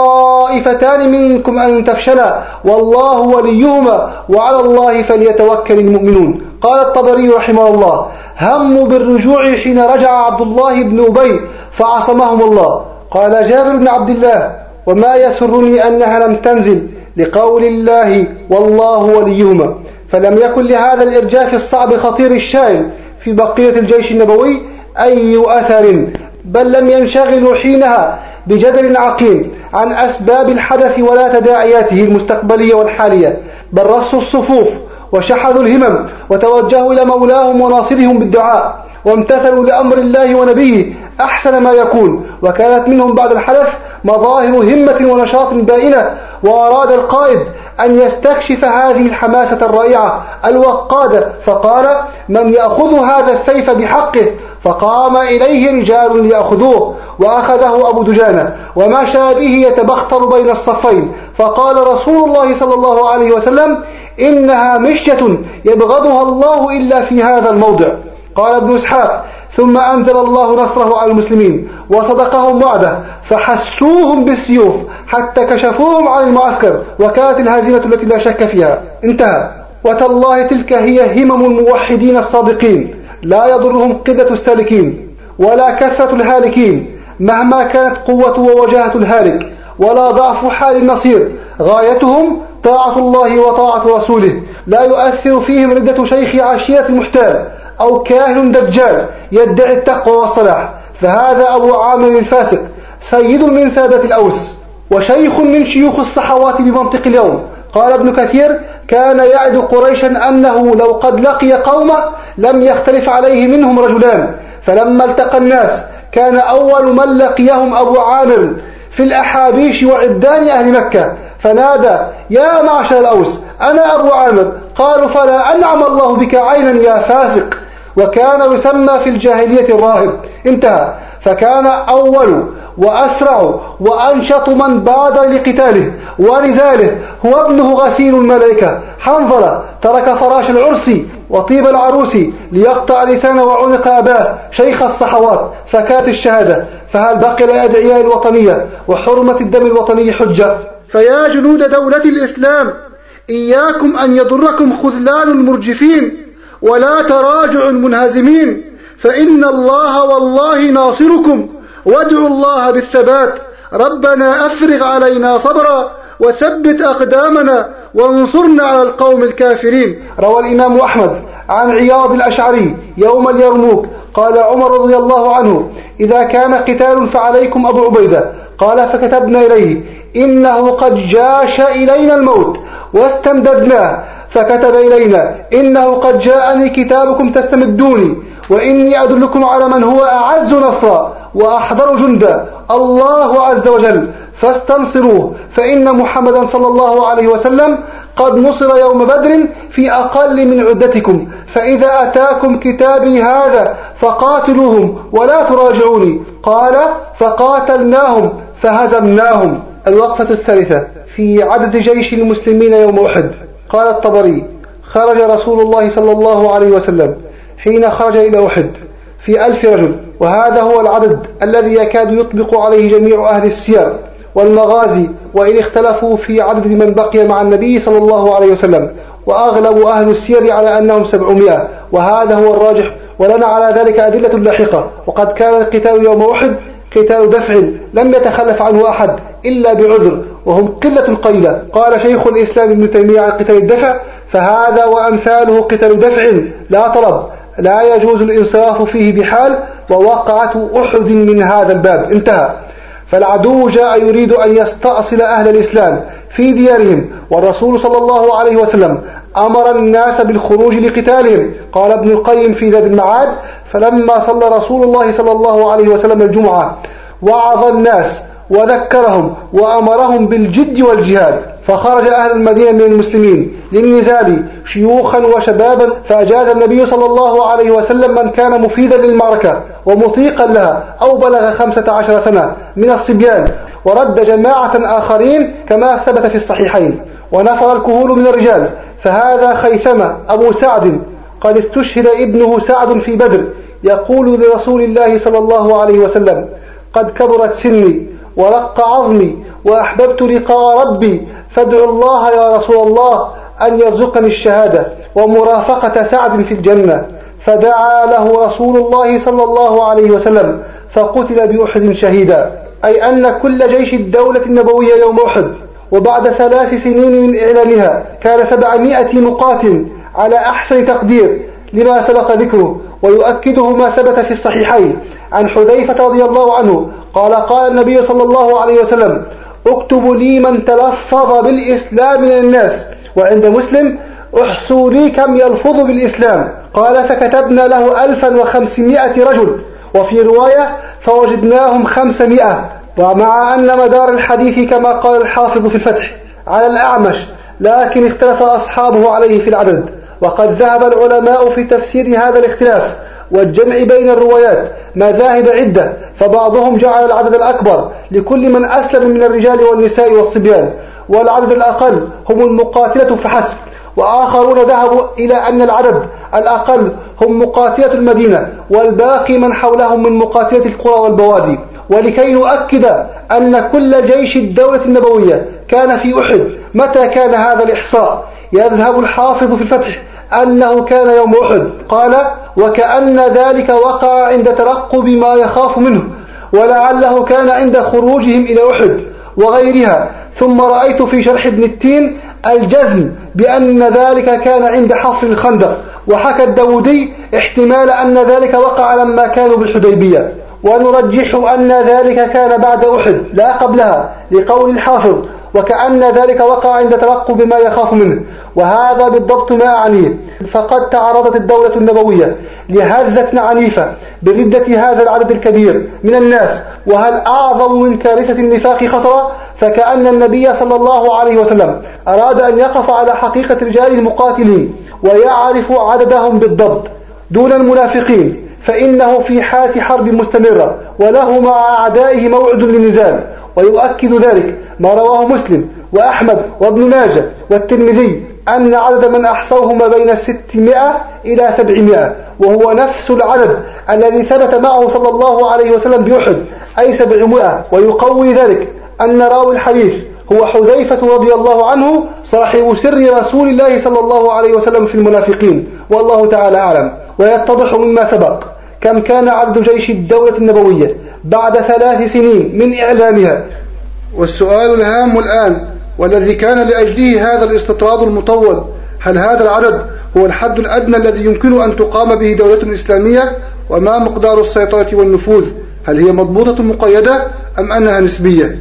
F: طائفتان منكم أن تفشلا والله وليهما وعلى الله فليتوكل المؤمنون. قال الطبري رحمه الله: هموا بالرجوع حين رجع عبد الله بن أبي فعصمهم الله. قال جابر بن عبد الله: وما يسرني أنها لم تنزل لقول الله والله وليهما، فلم يكن لهذا الإرجاف الصعب خطير الشائن في بقية الجيش النبوي أي أثر، بل لم ينشغلوا حينها بجدل عقيم عن أسباب الحدث ولا تداعياته المستقبلية والحالية، بل رصوا الصفوف وشحذوا الهمم وتوجهوا إلى مولاهم وناصرهم بالدعاء وامتثلوا لأمر الله ونبيه أحسن ما يكون. وكانت منهم بعد الحدث مظاهر همة ونشاط بائنة، وأراد القائد أن يستكشف هذه الحماسة الرائعة الوقادة فقال: من يأخذ هذا السيف بحقه؟ فقام إليه رجال ليأخذوه، وأخذه أبو دجانة ومشى به يتبختر بين الصفين، فقال رسول الله صلى الله عليه وسلم: إنها مشية يبغضها الله إلا في هذا الموضع. قال ابن إسحاق: ثم أنزل الله نصره على المسلمين وصدقهم وعده فحسوهم بالسيوف حتى كشفوهم عن المعسكر، وكانت الهزيمة التي لا شك فيها. انتهى. وتالله تلك هي همم الموحدين الصادقين، لا يضرهم قلة السالكين ولا كثرة الهالكين مهما كانت قوة ووجاهة الهالك ولا ضعف حال النصير، غايتهم طاعة الله وطاعة رسوله، لا يؤثر فيهم ردة شيخ عشيرة محتال أو كاهن دجال يدعي التقوى والصلاح، فهذا أبو عامر الفاسق سيد من سادة الأوس وشيخ من شيوخ الصحوات بمنطق اليوم. قال ابن كثير: كان يعد قريشا أنه لو قد لقي قومه لم يختلف عليه منهم رجلان، فلما التقى الناس كان أول من لقيهم أبو عامر في الأحابيش وعبدان أهل مكة، فنادى: يا معشر الأوس أنا أبو عامر. قالوا: فلا أنعم الله بك عينا يا فاسق. وكان يسمى في الجاهلية الراهب. انتهى. فكان أول وأسرع وأنشط من بادر لقتاله ونزاله هو ابنه غسيل الملائكة حنظلة، ترك فراش العرس وطيب العروس ليقطع لسان وعنق أباه شيخ الصحوات فكانت الشهادة. فهل بقي لأدعياء الوطنية وحرمة الدم الوطني حجة؟ فيا جنود دولة الإسلام، إياكم أن يضركم خذلان المرجفين ولا تراجع المنهزمين، فإن الله والله ناصركم، وادعوا الله بالثبات. ربنا أفرغ علينا صبرا وثبت أقدامنا وانصرنا على القوم الكافرين. روى الإمام أحمد عن عياض الأشعري يوم اليرموك قال عمر رضي الله عنه: إذا كان قتال فعليكم أبو عبيدة. قال: فكتبنا إليه: إنه قد جاش إلينا الموت واستمددناه. فكتب إلينا: إنه قد جاءني كتابكم تستمدوني، وإني أدلكم على من هو أعز نصرا وأحضر جندا، الله عز وجل، فاستنصروه، فإن محمدا صلى الله عليه وسلم قد نصر يوم بدر في أقل من عدتكم، فإذا أتاكم كتابي هذا فقاتلوهم ولا تراجعوني. قال: فقاتلناهم فهزمناهم. الوقفة الثالثة في عدد جيش المسلمين يوم أحد. قال الطبري: خرج رسول الله صلى الله عليه وسلم حين خرج إلى أحد في ألف رجل، وهذا هو العدد الذي يكاد يطبق عليه جميع أهل السير والمغازي، وإن اختلفوا في عدد من بقي مع النبي صلى الله عليه وسلم، وأغلب أهل السير على أنهم سبعمائة، وهذا هو الراجح، ولنا على ذلك أدلة لاحقة. وقد كان القتال يوم أحد قتال دفع لم يتخلف عنه أحد إلا بعذر، وهم قلة قليلة. قال شيخ الإسلام ابن تيمية عن قتال الدفع: فهذا وأمثاله قتال دفع لا طلب، لا يجوز الانصراف فيه بحال، ووقعة أحد من هذا الباب. انتهى. فالعدو جاء يريد أن يستأصل أهل الإسلام في ديارهم، والرسول صلى الله عليه وسلم أمر الناس بالخروج لقتالهم. قال ابن القيم في زاد المعاد: فلما صلى رسول الله صلى الله عليه وسلم الجمعة وعظ الناس وذكرهم وأمرهم بالجد والجهاد، فخرج أهل المدينة من المسلمين للنزال شيوخا وشبابا، فأجاز النبي صلى الله عليه وسلم من كان مفيدا للمعركة ومطيقا لها أو بلغ خمسة عشر سنة من الصبيان، ورد جماعة آخرين كما ثبت في الصحيحين، ونفر الكهول من الرجال. فهذا خيثمة أبو سعد قد استشهد ابنه سعد في بدر، يقول لرسول الله صلى الله عليه وسلم: قد كبرت سني ورق عظمي وأحببت لقاء ربي، فادعوا الله يا رسول الله أن يرزقني الشهادة ومرافقة سعد في الجنة. فدعا له رسول الله صلى الله عليه وسلم فقتل بأحد شهيدا. أي أن كل جيش الدولة النبوية يوم أحد وبعد ثلاث سنين من إعلانها كان سبعمائة مقاتل على أحسن تقدير لما سبق ذكره، ويؤكده ما ثبت في الصحيحين عن حذيفة رضي الله عنه قال: قال النبي صلى الله عليه وسلم: اكتبوا لي من تلفظ بالإسلام من الناس. وعند مسلم: احصوا لي كم يلفظ بالإسلام. قال: فكتبنا له ألفا وخمسمائة رجل، وفي رواية: فوجدناهم خمسمائة. ومع أن مدار الحديث كما قال الحافظ في الفتح على الأعمش، لكن اختلف أصحابه عليه في العدد، وقد ذهب العلماء في تفسير هذا الاختلاف والجمع بين الروايات مذاهب عدة، فبعضهم جعل العدد الأكبر لكل من أسلم من الرجال والنساء والصبيان، والعدد الأقل هم المقاتلة فحسب، وآخرون ذهبوا إلى أن العدد الأقل هم مقاتلة المدينة، والباقي من حولهم من مقاتلة القرى والبوادي. ولكي نؤكد أن كل جيش الدولة النبوية كان في أحد، متى كان هذا الإحصاء؟ يذهب الحافظ في الفتح أنه كان يوم أحد. قال: وكأن ذلك وقع عند ترقب ما يخاف منه، ولعله كان عند خروجهم إلى أحد وغيرها. ثم رأيت في شرح ابن التين الجزم بأن ذلك كان عند حفر الخندق، وحكى الداودي احتمال أن ذلك وقع لما كانوا بالحديبية، ونرجح أن ذلك كان بعد أحد لا قبلها لقول الحافظ وكأن ذلك وقع عند ترقب ما يخاف منه، وهذا بالضبط ما أعنيه. فقد تعرضت الدولة النبوية لهزة عنيفة بردة هذا العدد الكبير من الناس، وهل أعظم من كارثة النفاق خطرا؟ فكأن النبي صلى الله عليه وسلم أراد أن يقف على حقيقة رجال المقاتلين ويعرف عددهم بالضبط دون المنافقين، فإنه في حالة حرب مستمرة وله مع أعدائه موعد للنزال. ويؤكد ذلك ما رواه مسلم وأحمد وابن ماجه والترمذي أن عدد من أحصوه ما بين ستمائة إلى سبعمائة، وهو نفس العدد الذي ثبت معه صلى الله عليه وسلم بأحد أي سبعمائة. ويقوي ذلك أن راوي الحديث هو حذيفة رضي الله عنه صاحب سر رسول الله صلى الله عليه وسلم في المنافقين، والله تعالى أعلم. ويتضح مما سبق كم كان عدد جيش الدولة النبوية بعد ثلاث سنين من إعلانها. والسؤال الهام الآن والذي كان لأجله هذا الاستطراد المطول، هل هذا العدد هو الحد الأدنى الذي يمكن أن تقام به دولة إسلامية؟ وما مقدار السيطرة والنفوذ؟ هل هي مضبوطة مقيدة أم أنها نسبية؟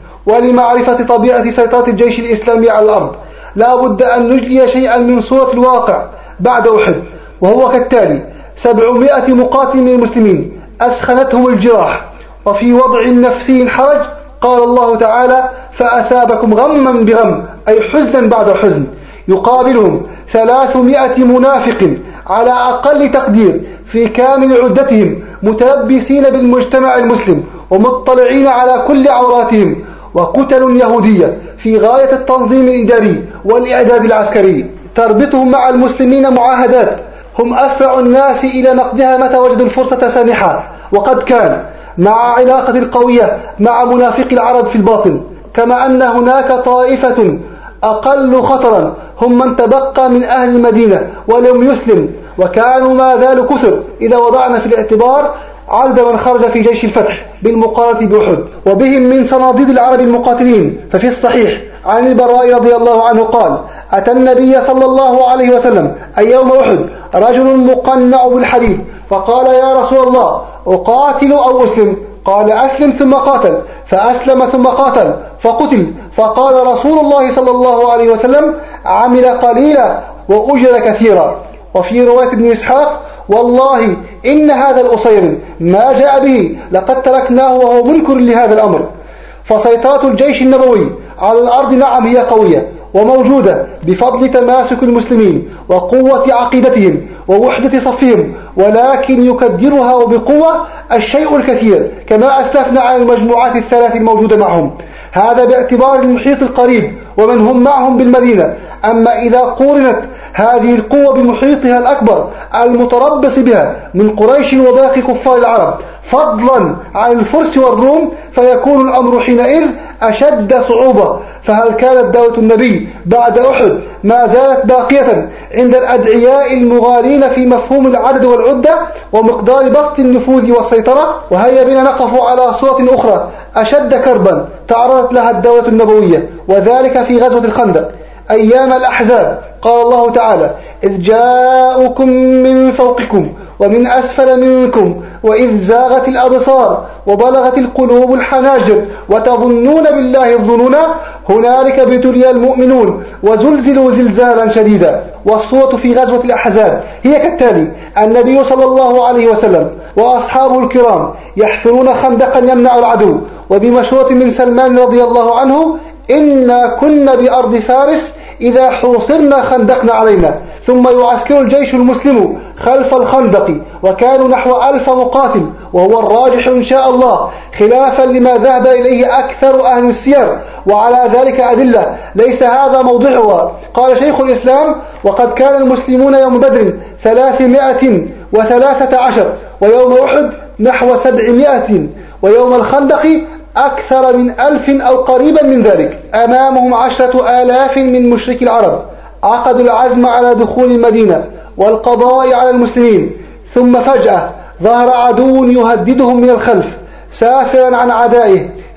F: ولمعرفة طبيعة سيطرة الجيش الإسلامي على الأرض لا بد أن نجلي شيئا من صورة الواقع بعد أحد، وهو كالتالي: سبعمائة مقاتل من المسلمين أثخنتهم الجراح وفي وضع نفسي حرج، قال الله تعالى: فأثابكم غما بغم، أي حزنا بعد حزن. يقابلهم ثلاثمائة منافق على أقل تقدير في كامل عدتهم متلبسين بالمجتمع المسلم ومطلعين على كل عوراتهم، وكتل يهودية في غاية التنظيم الإداري والإعداد العسكري تربطهم مع المسلمين معاهدات هم أسرع الناس إلى نقدها متى وجدوا الفرصة سانحة. وقد كان مع علاقة القوية مع منافق العرب في الباطن، كما أن هناك طائفة أقل خطرا هم من تبقى من أهل المدينة ولم يسلم، وكانوا ما زالوا كثر إذا وضعنا في الاعتبار عدد من خرج في جيش الفتح بالمقارنة بأحد، وبهم من صناديد العرب المقاتلين. ففي الصحيح عن البراء رضي الله عنه قال: أتى النبي صلى الله عليه وسلم أي يوم أحد رجل مقنع بالحديد، فقال: يا رسول الله، أقاتل أو أسلم؟ قال: أسلم ثم قاتل. فأسلم ثم قاتل فقتل، فقال رسول الله صلى الله عليه وسلم: عمل قليلا وأجر كثيرا. وفي رواية ابن إسحاق: والله إن هذا الأصير ما جاء به لقد تركناه وهو منكر لهذا الأمر. فسيطرة الجيش النبوي على الأرض نعم هي قوية وموجودة بفضل تماسك المسلمين وقوة عقيدتهم ووحدة صفهم، ولكن يكدرها وبقوة الشيء الكثير كما أسلفنا عن المجموعات الثلاث الموجودة معهم، هذا باعتبار المحيط القريب ومن هم معهم بالمدينة. أما إذا قورنت هذه القوة بمحيطها الأكبر المتربص بها من قريش وباقي كفار العرب فضلا عن الفرس والروم، فيكون الأمر حينئذ أشد صعوبة. فهل كانت دولة النبي بعد أحد ما زالت باقية عند الأدعياء المغالين في مفهوم العدد والعدة ومقدار بسط النفوذ والسيطرة؟ وهيا بنا نقف على صورة أخرى أشد كربا تعرضت لها الدولة النبوية، وذلك في غزوة الخندق أيام الأحزاب. قال الله تعالى: إذ جاءكم من فوقكم ومن أسفل منكم وإذ زاغت الأبصار وبلغت القلوب الحناجر وتظنون بالله الظنون هنالك ابتلي المؤمنون وزلزلوا زلزالا شديدا. والصورة في غزوة الأحزاب هي كالتالي: النبي صلى الله عليه وسلم وأصحابه الكرام يحفرون خندقا يمنع العدو، وبمشورة من سلمان رضي الله عنه: إنا كنا بأرض فارس إذا حوصرنا خندقنا علينا. ثم يعسكر الجيش المسلم خلف الخندق وكانوا نحو ألف مقاتل، وهو الراجح إن شاء الله خلافا لما ذهب إليه أكثر أهل السير، وعلى ذلك أدلة ليس هذا موضعها. قال شيخ الإسلام: وقد كان المسلمون يوم بدر ثلاثمائة وثلاثة عشر، ويوم أحد نحو سبعمائة، ويوم الخندق أكثر من ألف أو قريبا من ذلك. أمامهم عشرة آلاف من مشرك العرب عقدوا العزم على دخول المدينة والقضاء على المسلمين، ثم فجأة ظهر عدو يهددهم من الخلف سافرا عن عدائه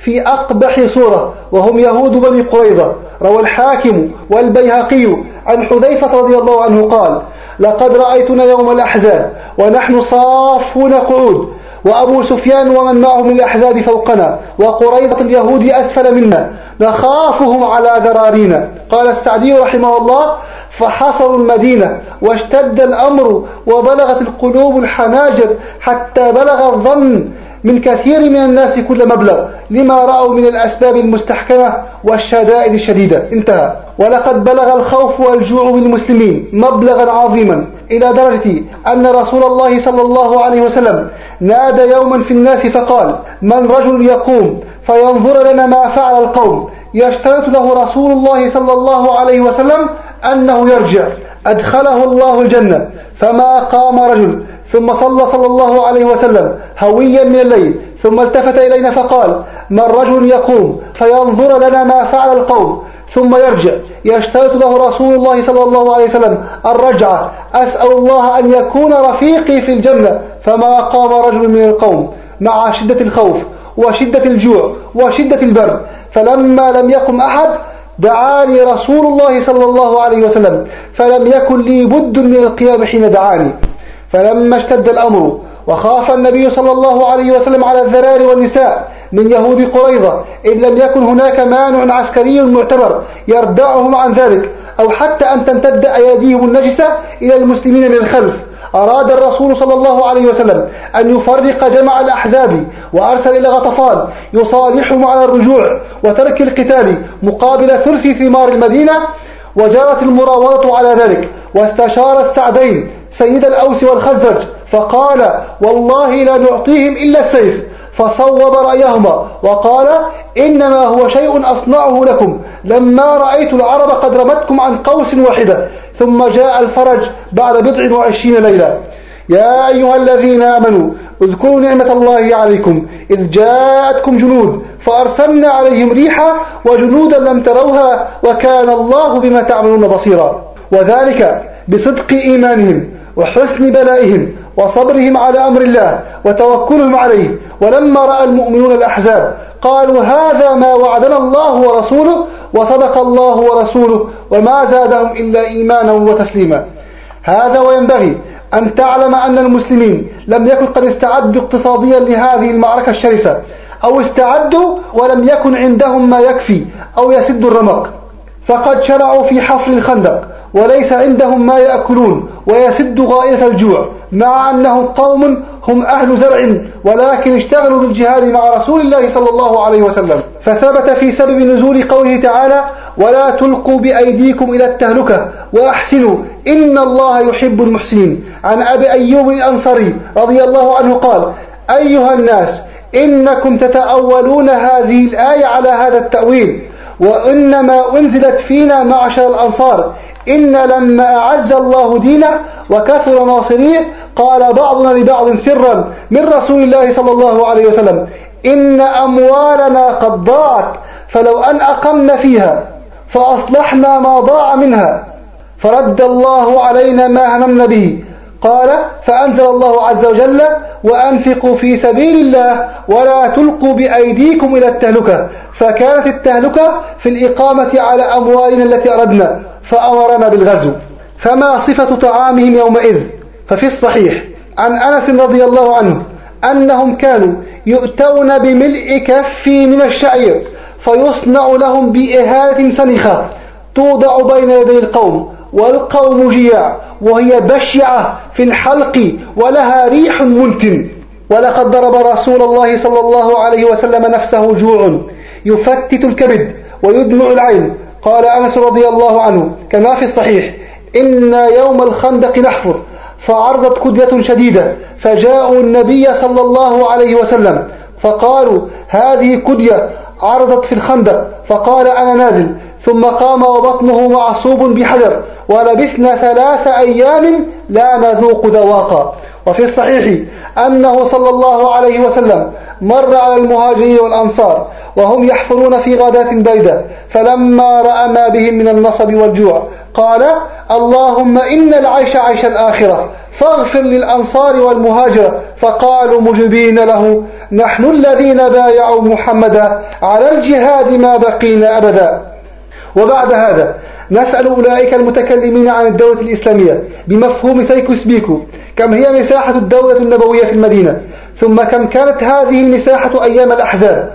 F: في أقبح صورة وهم يهود بني قريظة. روى الحاكم والبيهقي عن حذيفة رضي الله عنه قال: لقد رأيتنا يوم الأحزاب ونحن صافون قعود، وأبو سفيان ومن معه من الأحزاب فوقنا، وقريظة اليهود أسفل منا، نخافهم على ذرارينا. قال السعدي رحمه الله: فحصروا المدينة واشتد الأمر وبلغت القلوب الحناجر، حتى بلغ الظن من كثير من الناس كل مبلغ، لما رأوا من الأسباب المستحكمة والشدائد الشديدة. انتهى. ولقد بلغ الخوف والجوع بالمسلمين مبلغا عظيما، إلى درجة أن رسول الله صلى الله عليه وسلم نادى يوما في الناس فقال: من رجل يقوم فينظر لنا ما فعل القوم يشترط له رسول الله صلى الله عليه وسلم أنه يرجع أدخله الله الجنة. فما قام رجل، ثم صلى صلى الله عليه وسلم هويا من الليل، ثم التفت إلينا فقال: من رجل يقوم فينظر لنا ما فعل القوم ثم يرجع يشترط له رسول الله صلى الله عليه وسلم الرجعة، أسأل الله أن يكون رفيقي في الجنة. فما قام رجل من القوم مع شدة الخوف وشدة الجوع وشدة البرد، فلما لم يقم أحد دعاني رسول الله صلى الله عليه وسلم، فلم يكن لي بد من القيام حين دعاني. فلما اشتد الأمر وخاف النبي صلى الله عليه وسلم على الذرار والنساء من يهود قريظة، إن لم يكن هناك مانع عسكري معتبر يردعهم عن ذلك، أو حتى أن تمتد أيديهم النجسة إلى المسلمين من الخلف، أراد الرسول صلى الله عليه وسلم أن يفرق جمع الأحزاب، وأرسل إلى غطفان يصالحهم على الرجوع وترك القتال مقابل ثلث ثمار المدينة، وجرت المراوضة على ذلك. واستشار السعدين سيد الأوس والخزرج فقال: والله لا نعطيهم إلا السيف. فصوب رأيهما وقال: إنما هو شيء أصنعه لكم لما رأيت العرب قد رمتكم عن قوس واحدة. ثم جاء الفرج بعد بضع وعشرين ليلة. يا أيها الذين آمنوا اذكروا نعمة الله عليكم إذ جاءتكم جنود فأرسلنا عليهم ريحا وجنودا لم تروها وكان الله بما تعملون بصيرا. وذلك بصدق إيمانهم وحسن بلائهم وصبرهم على أمر الله وتوكلهم عليه. ولما رأى المؤمنون الأحزاب قالوا: هذا ما وعدنا الله ورسوله، وصدق الله ورسوله، وما زادهم إلا إيمانا وتسليما. هذا وينبغي أن تعلم أن المسلمين لم يكن قد استعدوا اقتصاديا لهذه المعركة الشرسة، أو استعدوا ولم يكن عندهم ما يكفي أو يسد الرمق، فقد شرعوا في حفر الخندق وليس عندهم ما يأكلون ويسد غائرة الجوع، مع أنهم قوم هم أهل زرع، ولكن اشتغلوا بالجهاد مع رسول الله صلى الله عليه وسلم. فثبت في سبب نزول قوله تعالى: ولا تلقوا بأيديكم إلى التهلكة وأحسنوا إن الله يحب المحسنين. عن أبي أيوب الأنصاري رضي الله عنه قال: أيها الناس إنكم تتأولون هذه الآية على هذا التأويل، وإنما أنزلت فينا معشر الأنصار، إن لما أعز الله دينه وكثر ناصريه قال بعضنا لبعض سرا من رسول الله صلى الله عليه وسلم: إن أموالنا قد ضاعت، فلو أن أقمنا فيها فأصلحنا ما ضاع منها فرد الله علينا ما هممنا به. قال: فأنزل الله عز وجل: وأنفقوا في سبيل الله ولا تلقوا بأيديكم إلى التهلكة. فكانت التهلكة في الإقامة على أموالنا التي أردنا، فأمرنا بالغزو. فما صفة طعامهم يومئذ؟ ففي الصحيح عن أنس رضي الله عنه أنهم كانوا يؤتون بملء كف من الشعير فيصنع لهم بإهالة سنخة توضع بين يدي القوم، والقوم جياع وهي بشعة في الحلق ولها ريح منتن. ولقد ضرب رسول الله صلى الله عليه وسلم نفسه جوع يفتت الكبد ويدمع العين. قال أنس رضي الله عنه كما في الصحيح: إن يوم الخندق نحفر فعرضت كدية شديدة، فجاءوا النبي صلى الله عليه وسلم فقالوا: هذه كدية عرضت في الخندق، فقال: أنا نازل. ثم قام وبطنه معصوب بحجر، ولبثنا ثلاث أيام لا نذوق ذواقا. وفي الصحيح أنه صلى الله عليه وسلم مر على المهاجرين والأنصار وهم يحفرون في غداة بيدة، فلما رأى ما بهم من النصب والجوع قال: اللهم إن العيش عيش الآخرة فاغفر للأنصار والمهاجرة. فقالوا مجيبين له: نحن الذين بايعوا محمدا على الجهاد ما بقينا أبدا. وبعد هذا نسأل أولئك المتكلمين عن الدولة الإسلامية بمفهوم سيكوس بيكو: كم هي مساحة الدولة النبوية في المدينة؟ ثم كم كانت هذه المساحة أيام الأحزاب،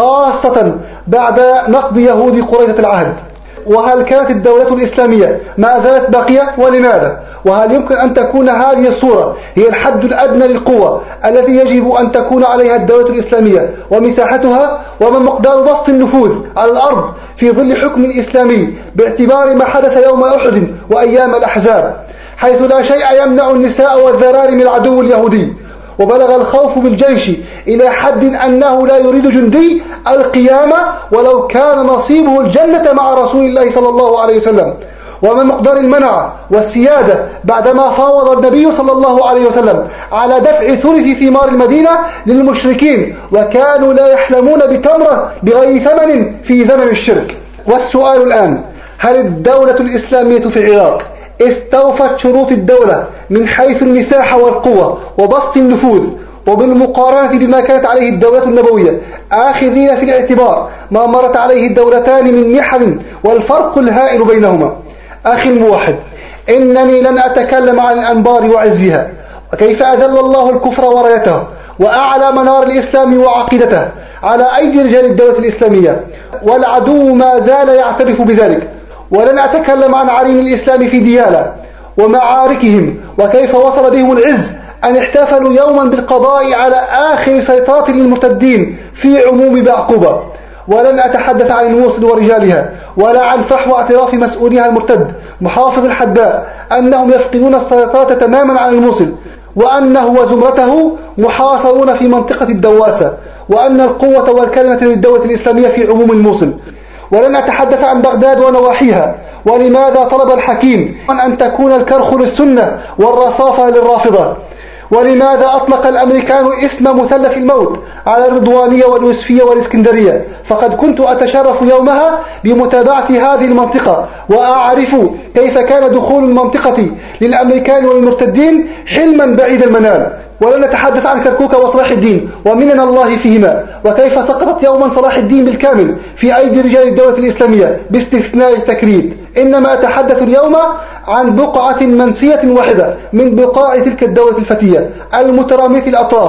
F: خاصة بعد نقض يهود قريظة العهد؟ وهل كانت الدولة الإسلامية ما زالت باقية ولماذا؟ وهل يمكن أن تكون هذه الصورة هي الحد الأدنى للقوة التي يجب أن تكون عليها الدولة الإسلامية ومساحتها؟ وما مقدار بسط النفوذ على الأرض في ظل حكم إسلامي باعتبار ما حدث يوم أحد وأيام الأحزاب، حيث لا شيء يمنع النساء والذراري من العدو اليهودي؟ وبلغ الخوف بالجيش إلى حد أنه لا يريد جندي القيامة ولو كان نصيبه الجنة مع رسول الله صلى الله عليه وسلم. ومن مقدار المنع والسيادة بعدما فاوض النبي صلى الله عليه وسلم على دفع ثلث ثمار المدينة للمشركين، وكانوا لا يحلمون بتمرة بغير ثمن في زمن الشرك. والسؤال الآن: هل الدولة الإسلامية في العراق استوفت شروط الدولة من حيث المساحة والقوة وبسط النفوذ، وبالمقارنة بما كانت عليه الدولة النبوية، آخذين في الاعتبار ما مرت عليه الدولتان من محن والفرق الهائل بينهما؟ أخي الموحد، إنني لن أتكلم عن الأنبار وعزها وكيف أذل الله الكفر ورايته وأعلى منار الإسلام وعقيدته على أيدي رجال الدولة الإسلامية، والعدو ما زال يعترف بذلك. ولن أتكلم عن عرين الإسلام في ديالى ومعاركهم وكيف وصل بهم العز أن احتفلوا يوما بالقضاء على آخر سيطرة للمرتدين في عموم بعقوبة. ولن أتحدث عن الموصل ورجالها ولا عن فحوى اعتراف مسؤوليها المرتد محافظ الحداء أنهم يفقدون السيطرة تماما عن الموصل، وأنه وزمرته محاصرون في منطقة الدواسة، وأن القوة والكلمة للدولة الإسلامية في عموم الموصل. ولن أتحدث عن بغداد ونواحيها ولماذا طلب الحكيم أن تكون الكرخ للسنة والرصافة للرافضة، ولماذا أطلق الأمريكان اسم مثلث الموت على الرضوانية واليوسفية والإسكندرية. فقد كنت أتشرف يومها بمتابعة هذه المنطقة وأعرف كيف كان دخول المنطقة للأمريكان والمرتدين حلما بعيد المنال. ولن نتحدث عن كركوك وصلاح الدين ومنن الله فيهما، وكيف سقطت يوما صلاح الدين بالكامل في أيدي رجال الدولة الإسلامية باستثناء التكريد. إنما أتحدث اليوم عن بقعة منسية واحدة من بقاع تلك الدولة الفتية المترامية الأطراف،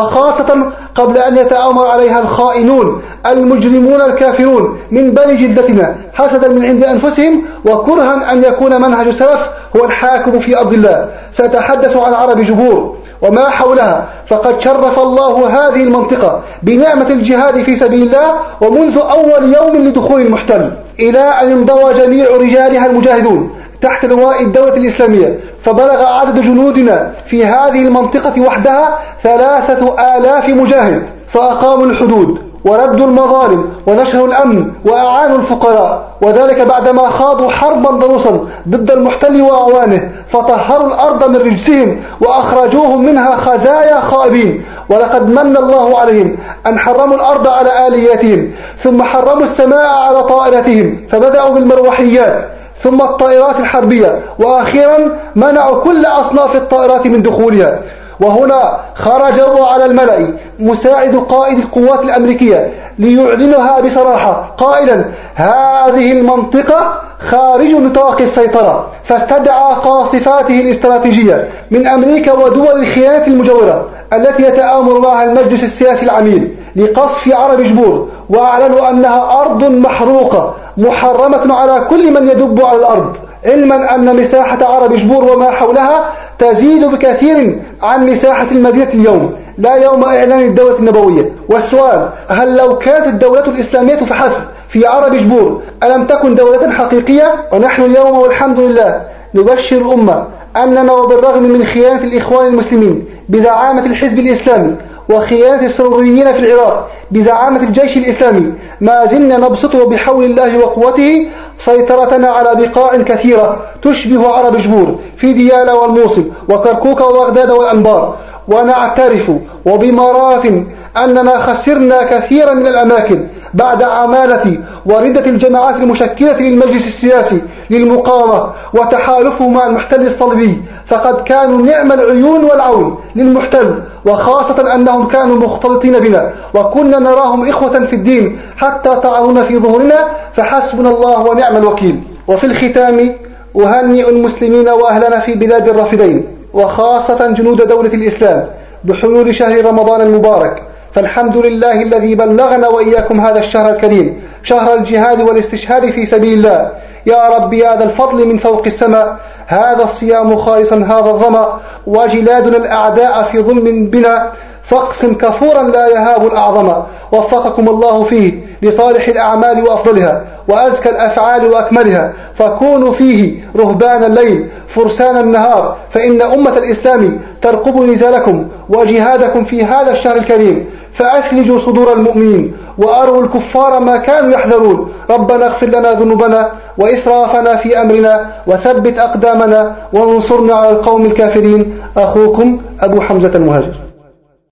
F: وخاصة قبل أن يتآمر عليها الخائنون المجرمون الكافرون من بني جلدتنا حسدا من عند أنفسهم وكرها أن يكون منهج سلف هو الحاكم في أرض الله. سأتحدث عن عرب جبور وما حولها، فقد شرف الله هذه المنطقة بنعمة الجهاد في سبيل الله، ومنذ أول يوم لدخول المحتل إلى أن انضوى جميع رجالها المجاهدون تحت لواء الدولة الإسلامية، فبلغ عدد جنودنا في هذه المنطقة وحدها ثلاثة آلاف مجاهد، فأقاموا الحدود وردوا المظالم ونشروا الأمن وأعانوا الفقراء، وذلك بعدما خاضوا حربا ضروسا ضد المحتل وأعوانه، فطهروا الأرض من رجسهم وأخرجوهم منها خزايا خائبين. ولقد من الله عليهم أن حرموا الأرض على آلياتهم، ثم حرموا السماء على طائراتهم، فبدأوا بالمروحيات ثم الطائرات الحربية، وأخيرا منعوا كل أصناف الطائرات من دخولها. وهنا خرج على الملأ مساعد قائد القوات الأمريكية ليعلنها بصراحة قائلا: هذه المنطقة خارج نطاق السيطرة، فاستدعى قاصفاته الاستراتيجية من أمريكا ودول الخيانة المجاورة التي يتآمر معها المجلس السياسي العميل لقصف عرب جبور، وأعلنوا أنها أرض محروقة محرمة على كل من يدب على الأرض، علما أن مساحة عرب جبور وما حولها تزيد بكثير عن مساحة المدينة اليوم، لا يوم إعلان الدولة النبوية. والسؤال: هل لو كانت الدولة الإسلامية فحسب في عرب جبور ألم تكن دولة حقيقية؟ ونحن اليوم والحمد لله نبشر الأمة أننا وبالرغم من خيانة الإخوان المسلمين بزعامة الحزب الإسلامي وخيانة السروريين في العراق بزعامة الجيش الإسلامي ما زلنا نبسط بحول الله وقوته سيطرتنا على بقاع كثيرة تشبه عرب جبور في ديالى والموصل وكركوك وبغداد والأنبار، ونعترف وبمرات أننا خسرنا كثيرا من الأماكن بعد عمالة وردة الجماعات المشكلة للمجلس السياسي للمقاومة وتحالفه مع المحتل الصليبي، فقد كانوا نعم العيون والعون للمحتل، وخاصة أنهم كانوا مختلطين بنا وكنا نراهم إخوة في الدين حتى طعنونا في ظهورنا، فحسبنا الله ونعم الوكيل. وفي الختام أهنئ المسلمين وأهلنا في بلاد الرافدين وخاصة جنود دولة الإسلام بحلول شهر رمضان المبارك، فالحمد لله الذي بلغنا وإياكم هذا الشهر الكريم، شهر الجهاد والاستشهاد في سبيل الله. يا رب يا ذا الفضل من فوق السماء، هذا الصيام خالصا هذا الظمأ، وجلادنا الأعداء في ظلم بنا، فاقسم كفورا لا يهاب الأعظم. وفقكم الله فيه لصالح الأعمال وأفضلها وأزكى الأفعال وأكملها، فكونوا فيه رهبان الليل فرسان النهار، فإن أمة الإسلام ترقب نزالكم وجهادكم في هذا الشهر الكريم، فأثلجوا صدور المؤمنين وأروا الكفار ما كانوا يحذرون. ربنا اغفر لنا ذنوبنا وإسرافنا في أمرنا وثبت أقدامنا وانصرنا على القوم الكافرين. أخوكم أبو حمزة المهاجر.